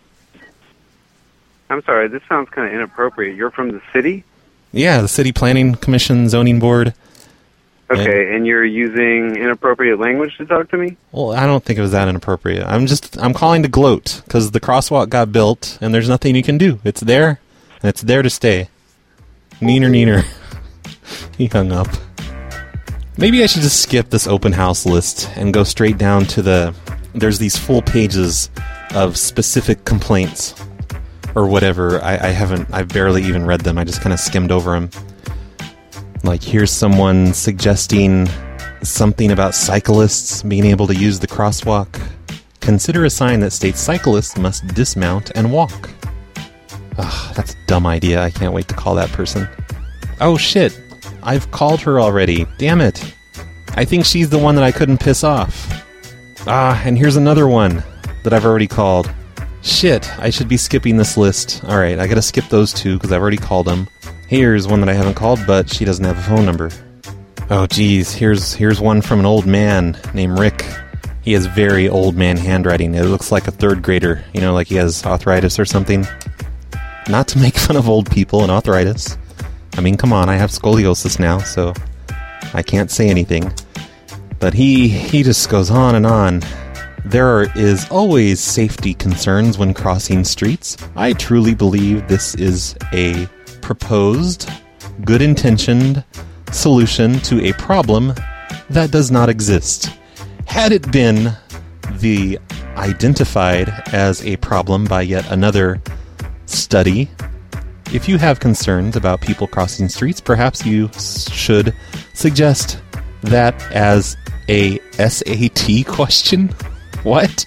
I'm sorry, this sounds kind of inappropriate. You're from the city? Yeah, the City Planning Commission Zoning Board. Okay, and, and you're using inappropriate language to talk to me? Well, I don't think it was that inappropriate. I'm just, I'm calling to gloat, because the crosswalk got built, and there's nothing you can do. It's there, and it's there to stay. Neener, neener. He hung up. Maybe I should just skip this open house list and go straight down to the... There's these full pages of specific complaints. Or whatever. I, I haven't... I've barely even read them. I just kind of skimmed over them. Like, here's someone suggesting something about cyclists being able to use the crosswalk. Consider a sign that states cyclists must dismount and walk. Ugh, that's a dumb idea. I can't wait to call that person. Oh, shit. I've called her already. Damn it. I think she's the one that I couldn't piss off. Ah, and here's another one that I've already called. Shit, I should be skipping this list. Alright, I gotta skip those two because I've already called them. Here's one that I haven't called, but she doesn't have a phone number. Oh, geez, here's here's one from an old man named Rick. He has very old man handwriting. It looks like a third grader. You know, like he has arthritis or something. Not to make fun of old people and arthritis. I mean, come on, I have scoliosis now, so I can't say anything. But he he just goes on and on. There are, is always safety concerns when crossing streets. I truly believe this is a proposed, good-intentioned solution to a problem that does not exist. Had it been the identified as a problem by yet another study, if you have concerns about people crossing streets, perhaps you should suggest that as a S A T question. What?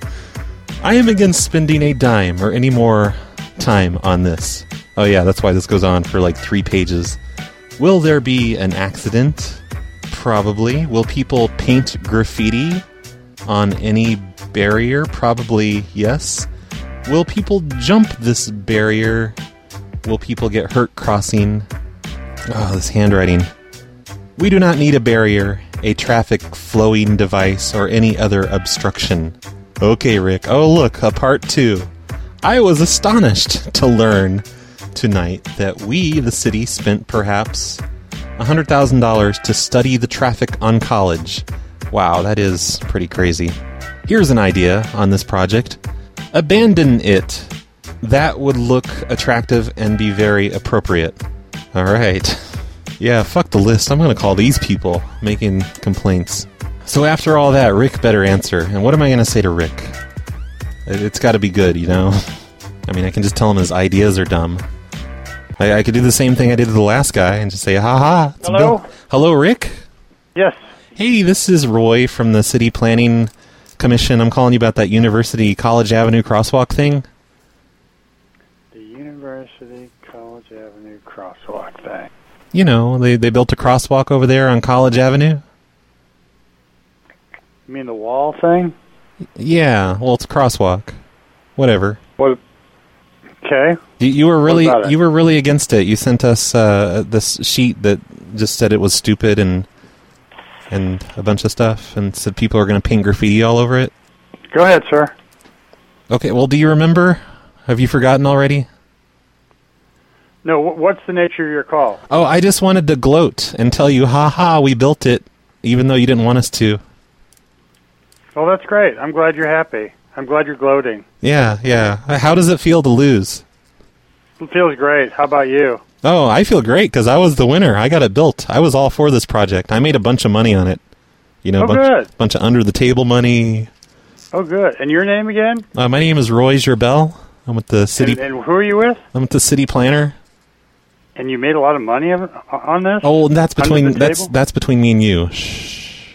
I am against spending a dime or any more time on this. Oh yeah, that's why this goes on for like three pages. Will there be an accident? Probably. Will people paint graffiti on any barrier? Probably yes. Will people jump this barrier? Will people get hurt crossing? Oh, this handwriting. We do not need a barrier, a traffic flowing device, or any other obstruction. Okay, Rick. Oh, look, a part two. I was astonished to learn tonight that we, the city, spent perhaps one hundred thousand dollars to study the traffic on College. Wow, that is pretty crazy. Here's an idea on this project. Abandon it. That would look attractive and be very appropriate. All right. Yeah, fuck the list. I'm going to call these people making complaints. So after all that, Rick better answer. And what am I going to say to Rick? It's got to be good, you know? I mean, I can just tell him his ideas are dumb. I, I could do the same thing I did to the last guy and just say, ha-ha. It's Hello? Bill. Hello, Rick? Yes. Hey, this is Roy from the City Planning Commission. I'm calling you about that University College Avenue crosswalk thing. The University College Avenue crosswalk thing. You know, they, they built a crosswalk over there on College Avenue. You mean the wall thing? Yeah, well, it's a crosswalk. Whatever. What? Okay. You, you were really about it? you were really against it. You sent us uh, this sheet that just said it was stupid and and a bunch of stuff, and said people are going to paint graffiti all over it. Go ahead, sir. Okay. Well, do you remember? Have you forgotten already? No, wh- what's the nature of your call? Oh, I just wanted to gloat and tell you, ha ha, we built it, even though you didn't want us to. Well, that's great. I'm glad you're happy. I'm glad you're gloating. Yeah, yeah. How does it feel to lose? It feels great. How about you? Oh, I feel great because I was the winner. I got it built. I was all for this project. I made a bunch of money on it. You know, Oh, a bunch, good. bunch of under-the-table money. Oh, good. And your name again? Uh, my name is Roy Gerbel. I'm with the city. And, and who are you with? I'm with the city planner. And you made a lot of money of- on this? Oh, and that's Under between the that's table? that's between me and you. Shh.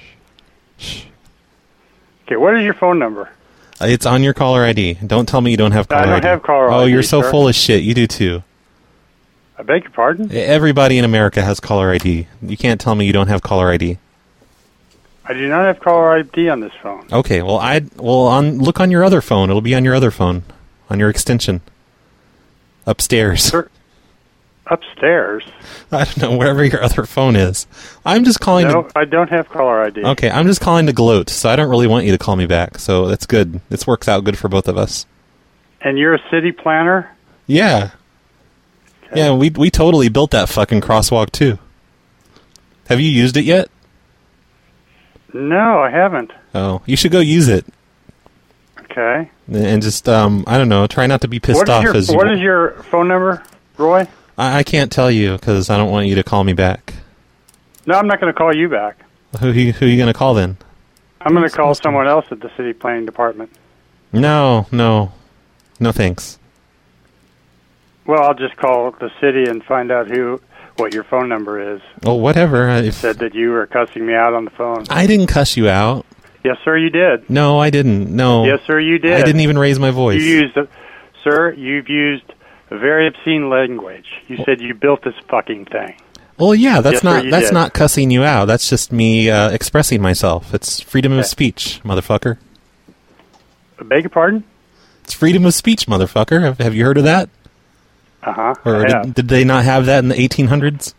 Okay, what is your phone number? Uh, It's on your caller I D. Don't tell me you don't have I caller don't I D. have caller oh, I D, you're so sir. full of shit. You do too. I beg your pardon? Everybody in America has caller I D. You can't tell me you don't have caller I D. I do not have caller I D on this phone. Okay, well I well on look on your other phone. It'll be on your other phone, on your extension. Upstairs. Sir, upstairs? I don't know, wherever your other phone is. I'm just calling No, to I don't have caller I D. Okay, I'm just calling to gloat, so I don't really want you to call me back. So that's good. This works out good for both of us. And you're a city planner? Yeah. Yeah, we we totally built that fucking crosswalk too. Have you used it yet? No, I haven't. Oh, you should go use it. Okay. And just um I don't know, try not to be pissed What is off your, as you What is your phone number, Roy? I, I can't tell you because I don't want you to call me back. No, I'm not going to call you back. Who who, who are you going to call then? I'm going to call someone else at the city planning department. No, no. No thanks. Well, I'll just call the city and find out who, what your phone number is. Oh, whatever. You If said that you were cussing me out on the phone. I didn't cuss you out. Yes, sir, you did. No, I didn't. No. Yes, sir, you did. I didn't even raise my voice. You used, a, sir, you've used a very obscene language. You said you built this fucking thing. Well, yeah, that's Yes, sir, not you that's did. not cussing you out. That's just me uh, expressing myself. It's freedom of speech, motherfucker. I beg your pardon? It's freedom of speech, motherfucker. Have, have you heard of that? Uh huh. Or did, did they not have that in the eighteen hundreds?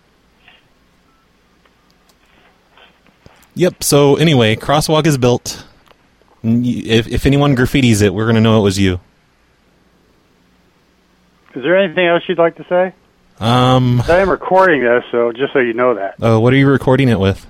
Yep. So anyway, crosswalk is built. N- y- If if anyone graffitis it, we're gonna know it was you. Is there anything else you'd like to say? Um. I am recording this, so just so you know that. Uh, what are you recording it with?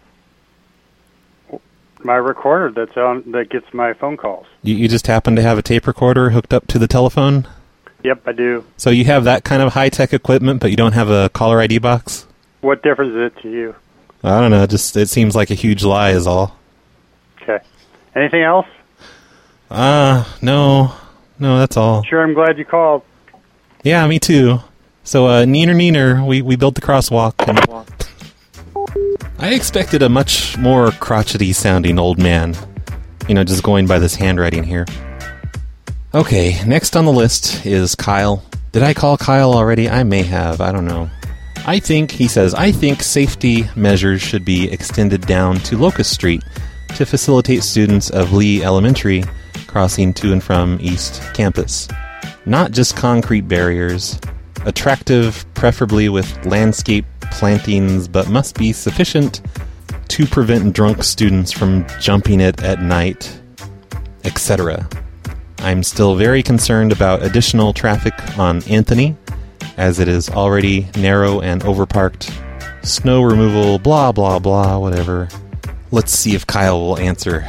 My recorder that's on that gets my phone calls. You, you just happen to have a tape recorder hooked up to the telephone? Yep, I do. So you have that kind of high-tech equipment, but you don't have a caller I D box? What difference is it to you? I don't know. Just it seems like a huge lie is all. Okay. Anything else? Uh, no. No, that's all. Sure, I'm glad you called. Yeah, me too. So, uh, neener neener, we, we built the crosswalk. And I expected a much more crotchety-sounding old man. You know, just going by this handwriting here. Okay, next on the list is Kyle. Did I call Kyle already? I may have. I don't know. I think, he says, I think safety measures should be extended down to Locust Street to facilitate students of Lee Elementary crossing to and from East Campus. Not just concrete barriers, attractive, preferably with landscape plantings, but must be sufficient to prevent drunk students from jumping it at night, et cetera. I'm still very concerned about additional traffic on Anthony, as it is already narrow and overparked. Snow removal, blah, blah, blah, whatever. Let's see if Kyle will answer.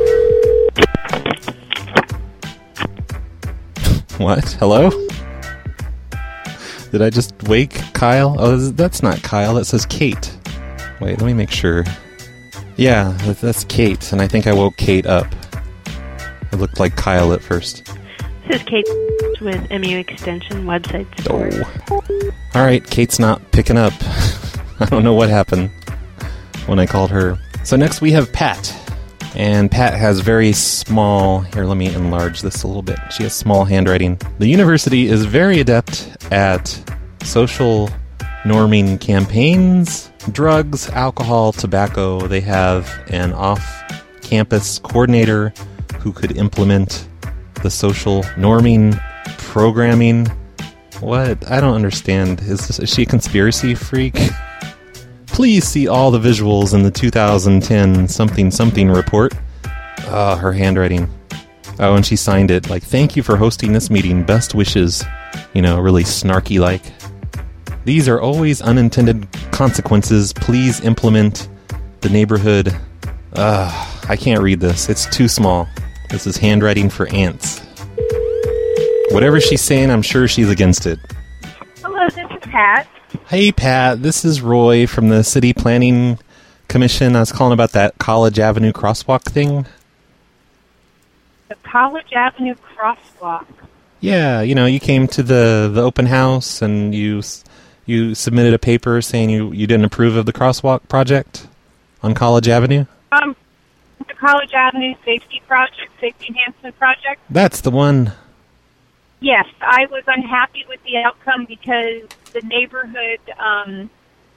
What? Hello? Did I just wake Kyle? Oh, that's not Kyle. That says Kate. Wait, let me make sure. Yeah, that's Kate, and I think I woke Kate up. It looked like Kyle at first. This is Kate with M U Extension website support. Oh. Alright, Kate's not picking up. I don't know what happened when I called her. So next we have Pat. And Pat has very small... Here, let me enlarge this a little bit. She has small handwriting. The university is very adept at social norming campaigns, drugs, alcohol, tobacco. They have an off-campus coordinator who could implement the social norming programming. What? I don't understand. Is, this, is she a conspiracy freak? Please see all the visuals in the two thousand ten something something report. Oh, her handwriting. Oh, and she signed it like, thank you for hosting this meeting. Best wishes. You know, really snarky like. These are always unintended consequences. Please implement the neighborhood. Ugh, I can't read this. It's too small. This is handwriting for ants. Whatever she's saying, I'm sure she's against it. Hello, this is Pat. Hey, Pat. This is Roy from the City Planning Commission. I was calling about that College Avenue crosswalk thing. The College Avenue crosswalk. Yeah, you know, you came to the, the open house and you you submitted a paper saying you, you didn't approve of the crosswalk project on College Avenue. Um, the College Avenue Safety Project, Safety Enhancement Project. That's the one. Yes, I was unhappy with the outcome because the neighborhood um,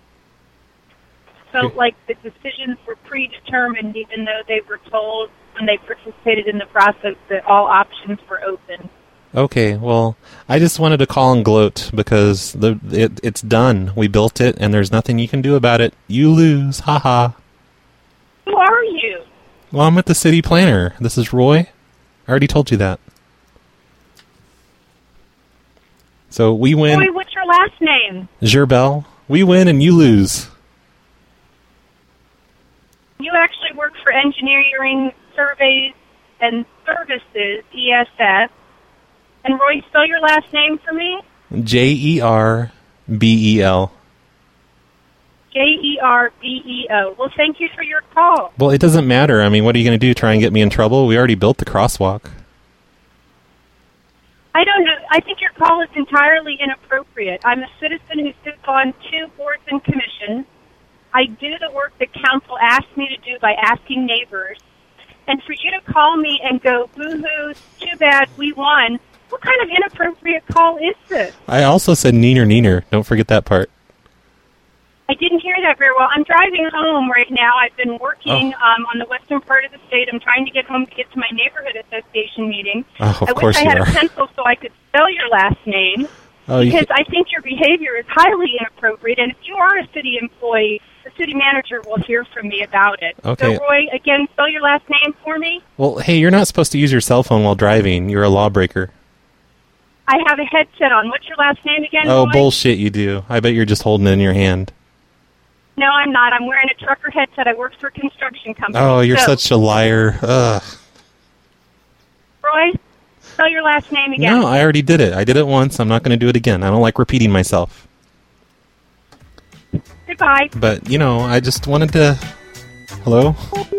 felt like the decisions were predetermined, even though they were told when they participated in the process that all options were open. Okay, well, I just wanted to call and gloat because the it, it's done. We built it, and there's nothing you can do about it. You lose. Haha. Who are you? Well, I'm with the city planner. This is Roy. I already told you that. So we win. Roy, what's your last name? Gerbel. We win and you lose. You actually work for Engineering Surveys and Services, E S S. And Roy, spell your last name for me? J E R B E L. J E R B E O. Well, thank you for your call. Well, it doesn't matter. I mean, what are you going to do? Try and get me in trouble? We already built the crosswalk. I don't know. I think your call is entirely inappropriate. I'm a citizen who sits on two boards and commissions. I do the work that council asked me to do by asking neighbors. And for you to call me and go, boo-hoo, too bad, we won, what kind of inappropriate call is this? I also said neener neener. Don't forget that part. I didn't hear that very well. I'm driving home right now. I've been working Oh. um, on the western part of the state. I'm trying to get home to get to my neighborhood association meeting. Oh, of I course wish I you had are. a pencil so I could spell your last name. Oh, you because ca- I think your behavior is highly inappropriate. And if you are a city employee, the city manager will hear from me about it. Okay. So, Roy, again, spell your last name for me. Well, hey, you're not supposed to use your cell phone while driving. You're a lawbreaker. I have a headset on. What's your last name again, Oh, Roy? bullshit, you do. I bet you're just holding it in your hand. No, I'm not. I'm wearing a trucker headset. I work for a construction company. Oh, you're so, such a liar. Ugh. Roy, spell your last name again. No, I already did it. I did it once. I'm not going to do it again. I don't like repeating myself. Goodbye. But, you know, I just wanted to... Hello?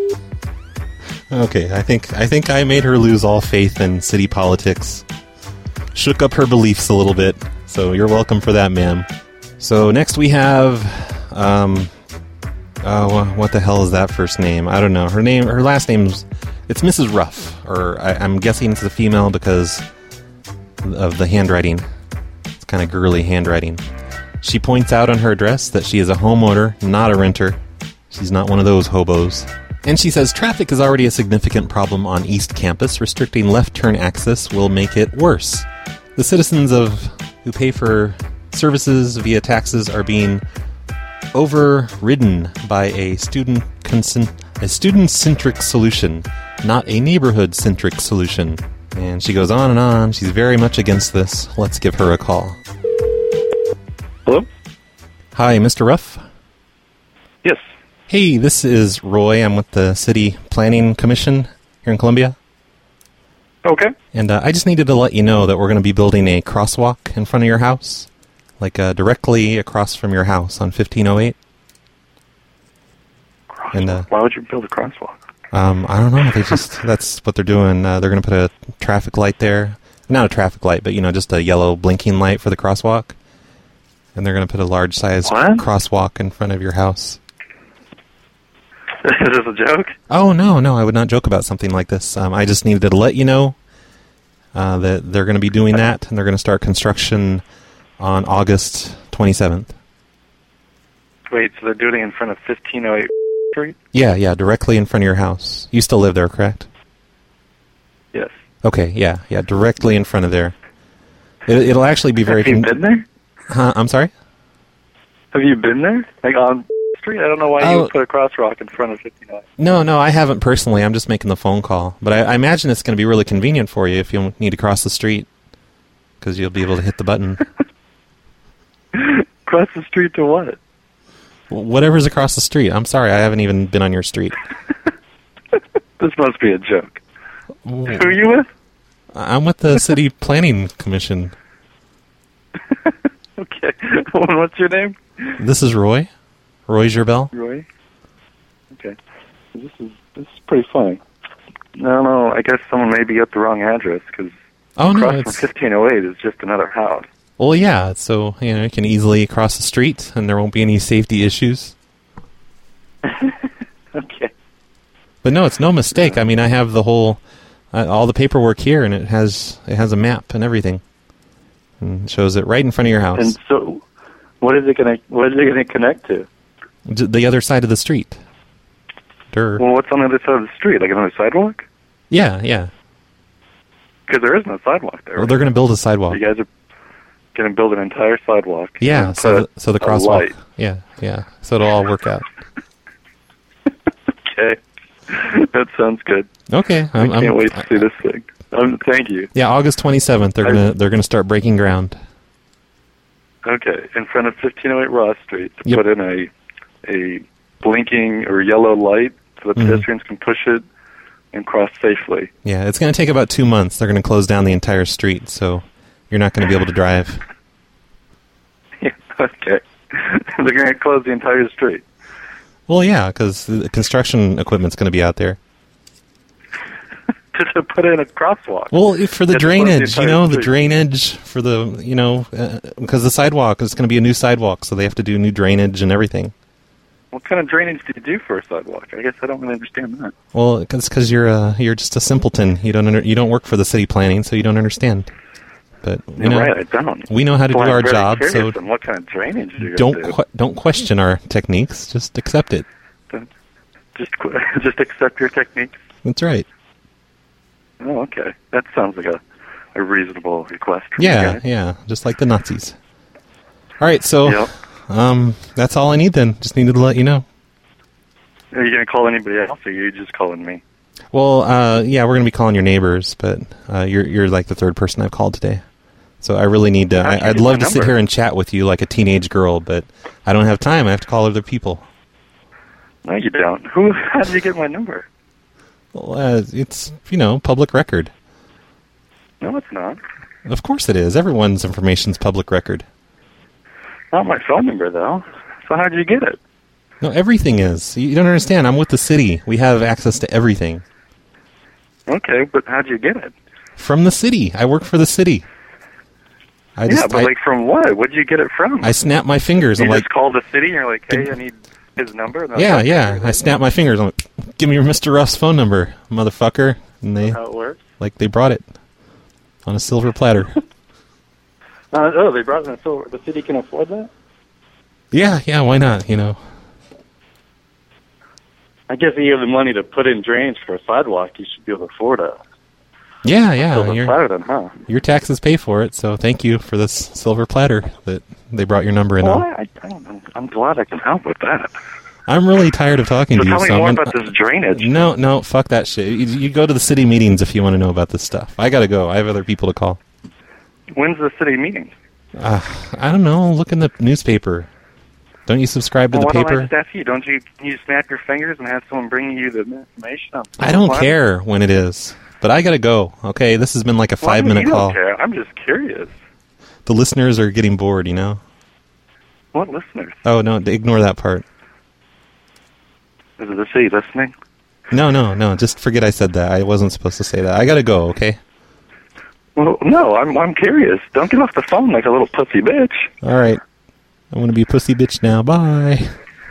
Okay, I think I think I made her lose all faith in city politics. Shook up her beliefs a little bit. So you're welcome for that, ma'am. So next we have... Um, oh, what the hell is that first name? I don't know. Her name, her last name's... It's Missus Ruff. Or I, I'm guessing it's a female because of the handwriting. It's kind of girly handwriting. She points out on her address that she is a homeowner, not a renter. She's not one of those hobos. And she says traffic is already a significant problem on East Campus. Restricting left turn access will make it worse. The citizens of who pay for services via taxes are being overridden by a student consent, a student-centric solution, not a neighborhood-centric solution. And she goes on and on. She's very much against this. Let's give her a call. Hello? Hi, Mister Ruff? Yes. Hey, this is Roy. I'm with the City Planning Commission here in Columbia. Okay. And uh, I just needed to let you know that we're going to be building a crosswalk in front of your house. Like uh, directly across from your house on fifteen oh eight. And uh, Why would you build a crosswalk? Um, I don't know. They just that's what they're doing. Uh, they're going to put a traffic light there. Not a traffic light, but, you know, just a yellow blinking light for the crosswalk. And they're going to put a large-sized crosswalk in front of your house. Is this a joke? Oh, no, no. I would not joke about something like this. Um, I just needed to let you know uh, that they're going to be doing that, and they're going to start construction on August twenty-seventh. Wait, so they're doing it in front of fifteen oh eight Street? Yeah, yeah, directly in front of your house. You still live there, correct? Yes. Okay, yeah, yeah, directly in front of there. It, it'll actually be very. Have you con- been there? Huh? I'm sorry. Have you been there? Like on Street? I don't know why Oh. you would put a crosswalk in front of fifty-nine. No, no, I haven't personally. I'm just making the phone call. But I, I imagine it's going to be really convenient for you if you need to cross the street, because you'll be able to hit the button. Cross the street to what? Whatever's across the street. I'm sorry, I haven't even been on your street. This must be a joke. Who are you with? I'm with the City Planning Commission. Okay. What's your name? This is Roy. Roy Gerbel. Roy. Okay. This is this is pretty funny. I don't know. I guess someone may be at the wrong address because Oh, no, across from it's- fifteen oh eight is just another house. Well, yeah, so you know you can easily cross the street, and there won't be any safety issues. Okay. But no, it's no mistake. I mean, I have the whole, uh, all the paperwork here, and it has it has a map and everything, and it shows it right in front of your house, And so, what is it gonna what is it gonna connect to? D- the other side of the street. Durr. Well, what's on the other side of the street? Like another sidewalk? Yeah, yeah. Because there is no sidewalk there. Well, they're going to build a sidewalk. You guys are going to build an entire sidewalk. Yeah, and so put the, so the a crosswalk. light. Yeah, yeah. So it'll all work out. Okay. That sounds good. Okay, I I'm, can't I'm, wait to see this thing. Um, thank you. Yeah, August twenty-seventh. They're I- gonna they're gonna start breaking ground. Okay, in front of fifteen oh eight Ross Street to Yep. put in a a blinking or yellow light so that Mhm. pedestrians can push it and cross safely. Yeah, it's gonna take about two months. They're gonna close down the entire street, so you're not gonna be able to drive. Yeah, okay. They're going to close the entire street. Well, yeah, because the construction equipment's gonna be out there. Just to put in a crosswalk. Well, if for the Just close drainage, you entire know, the street. drainage for the, you know, uh, because the sidewalk is going to be a new sidewalk, so they have to do new drainage and everything. What kind of drainage do you do for a sidewalk? I guess I don't really understand that. Well, it's because you're uh, you're just a simpleton. You don't under, you don't work for the city planning, so you don't understand. But you You're know, right, I don't. we know how to Well, do I'm our very job, curious so on what kind of drainage do you don't do? que- don't question our techniques. Just accept it. Just qu- just accept your techniques. That's right. Oh, okay. That sounds like a, a reasonable request. From Yeah, you guys. yeah, just like the Nazis. All right, so Yep. um, that's all I need then. Just needed to let you know. Are you going to call anybody else, or are you just calling me? Well, uh, yeah, we're gonna be calling your neighbors, but uh, you're you're like the third person I've called today. So I really need to. How'd you I, I'd get love my to sit number? here and chat with you like a teenage girl, but I don't have time. I have to call other people. No, you don't. Who? How did you get my number? Well, uh, it's you know public record. No, it's not. Of course it is. Everyone's information's public record. Not my phone number, though. So how did you get it? No, everything is. You don't understand. I'm with the city. We have access to everything Okay, but how'd you get it? from the city. I work for the city. I yeah, just but I, like from what? Where'd you get it from? I snap my fingers. you I'm just like, called the city and you're like, hey, I need his number? And they're yeah, like, yeah. I snap my fingers. I'm like, give me your Mister Ruff's phone number, motherfucker. And they How it works? like they brought it on a silver platter. Uh, oh, they brought it in so the city can afford that? Yeah, yeah. Why not? You know. I guess if you have the money to put in drainage for a sidewalk, you should be able to afford a Yeah, yeah. silver Your, platter then, huh? your taxes pay for it, so thank you for this silver platter that they brought your number in Well, on. I, I don't know. I'm glad I can help with that. I'm really tired of talking So to you. tell me so more I'm about gonna- this drainage. No, no, fuck that shit. You, you go to the city meetings if you want to know about this stuff. I gotta go. I have other people to call. When's the city meeting? Uh, I don't know. Look in the newspaper. Don't you subscribe to Well, the why don't I paper? just ask you? Don't you, can you snap your fingers and have someone bring you the information? on I don't what? care when it is, but I gotta go. Okay, this has been like a Well, I five mean, minute you call. Don't care. I'm just curious. The listeners are getting bored. You know. What listeners? Oh no, ignore that part. Is it the city listening? No, no, no. Just forget I said that. I wasn't supposed to say that. I gotta go. Okay. Well, no, I'm I'm curious. Don't get off the phone like a little pussy bitch. All right. I'm gonna be a pussy bitch now. Bye.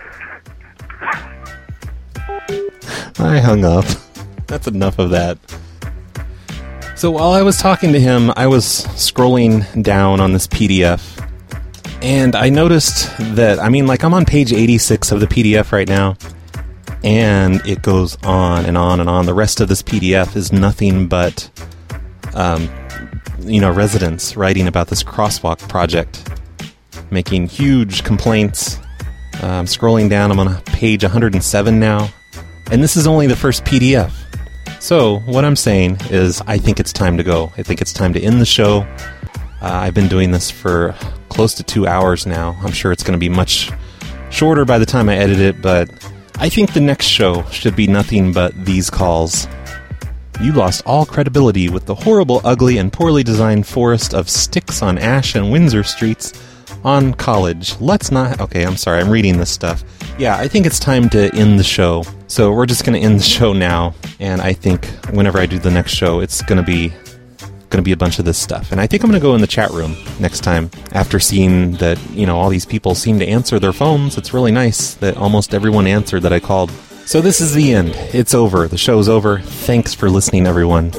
I hung up. That's enough of that. So while I was talking to him, I was scrolling down on this P D F, and I noticed that, I mean, like, I'm on page eighty-six of the P D F right now, and it goes on and on and on. The rest of this P D F is nothing but, um, you know, residents writing about this crosswalk project, making huge complaints. Uh, I'm scrolling down. I'm on page one hundred seven now. And this is only the first P D F. So what I'm saying is I think it's time to go. I think it's time to end the show. Uh, I've been doing this for close to two hours now. I'm sure it's going to be much shorter by the time I edit it, but I think the next show should be nothing but these calls. You lost all credibility with the horrible, ugly, and poorly designed forest of sticks on Ash and Windsor streets on College. Let's not... Okay, I'm sorry, I'm reading this stuff. Yeah, I think it's time to end the show. So we're just going to end the show now, and I think whenever I do the next show, it's going to be going to be a bunch of this stuff. And I think I'm going to go in the chat room next time after seeing that, you know, all these people seem to answer their phones. It's really nice that almost everyone answered that I called. So this is the end. It's over. The show's over. Thanks for listening, everyone.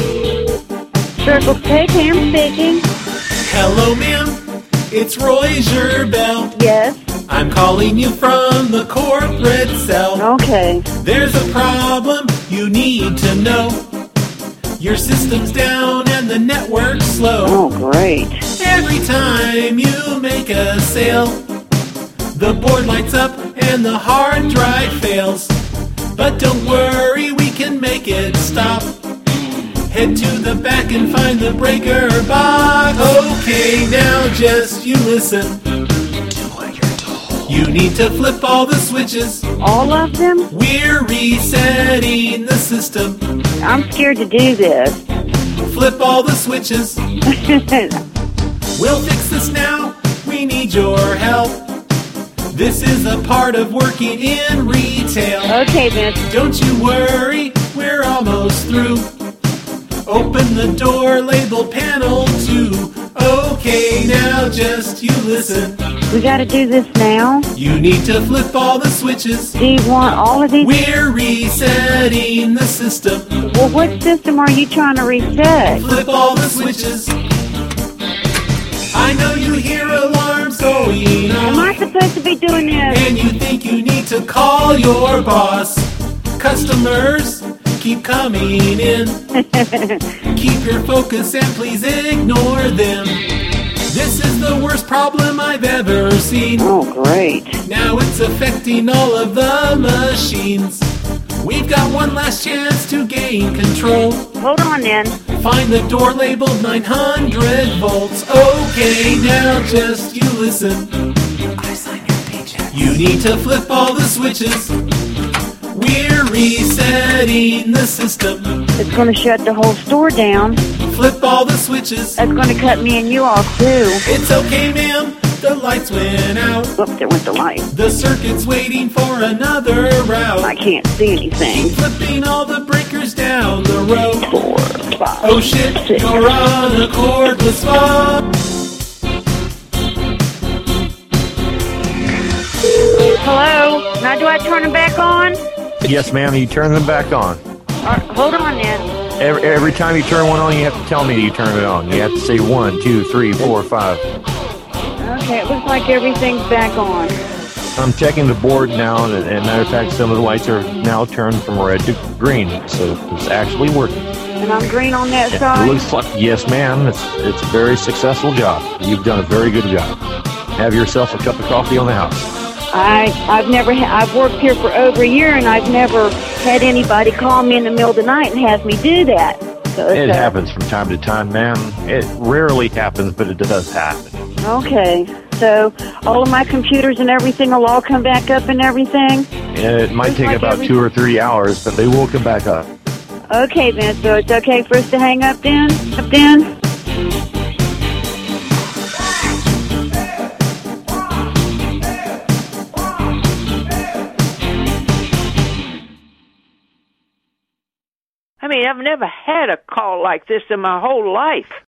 Circle K, Cam speaking. Hello, ma'am. It's Roy Gerbel. Yes. I'm calling you from the corporate cell. Okay. There's a problem you need to know. Your system's down and the network's slow. Oh, great. Every time you make a sale, the board lights up and the hard drive fails. But don't worry, we can make it stop. Head to the back and find the breaker box. Okay, now just you listen. Do what you're told. You need to flip all the switches. All of them? We're resetting the system. I'm scared to do this. Flip all the switches. We'll fix this now. We need your help. This is a part of working in retail. Okay, Vince. Don't you worry, we're almost through. Open the door, label panel two. Okay, now just you listen. We gotta do this now? You need to flip all the switches. Do you want all of these? We're resetting the system. Well, what system are you trying to reset? Flip all the switches. I know you hear alarms going on. Am I supposed to be doing this? And you think you need to call your boss. Customers keep coming in. Keep your focus and please ignore them. This is the worst problem I've ever seen. Oh, great. Now it's affecting all of the machines. We've got one last chance to gain control. Hold on then. Find the door labeled nine hundred volts. Okay, now just you listen. I sign your paycheck. You need to flip all the switches. We're resetting the system. It's going to shut the whole store down. Flip all the switches. That's going to cut me and you off, too. It's okay, ma'am. The lights went out. Oops, there went the light. The circuit's waiting for another route. I can't see anything. Keep flipping all the breakers down the road. Four, five, oh shit, six. You're on a cordless phone. Hello? Now do I turn them back on? Yes, ma'am. You turn them back on. Uh, hold on then. Every, every time you turn one on, you have to tell me that you turn it on. You have to say one, two, three, four, five. Okay, it looks like everything's back on. I'm checking the board now, and, and matter of fact, some of the lights are now turned from red to green, so it's actually working. And I'm green on that It side? looks like, yes, ma'am. It's it's a very successful job. You've done a very good job. Have yourself a cup of coffee on the house. I, I've never, ha- I've worked here for over a year, and I've never had anybody call me in the middle of the night and have me do that. So it's, It uh, happens from time to time, ma'am. It rarely happens, but it does happen. Okay, so all of my computers and everything will all come back up and everything? It might Looks take like about every- two or three hours, but they will come back up. Okay, then, so it's okay for us to hang up then? Up then? I mean, I've never had a call like this in my whole life.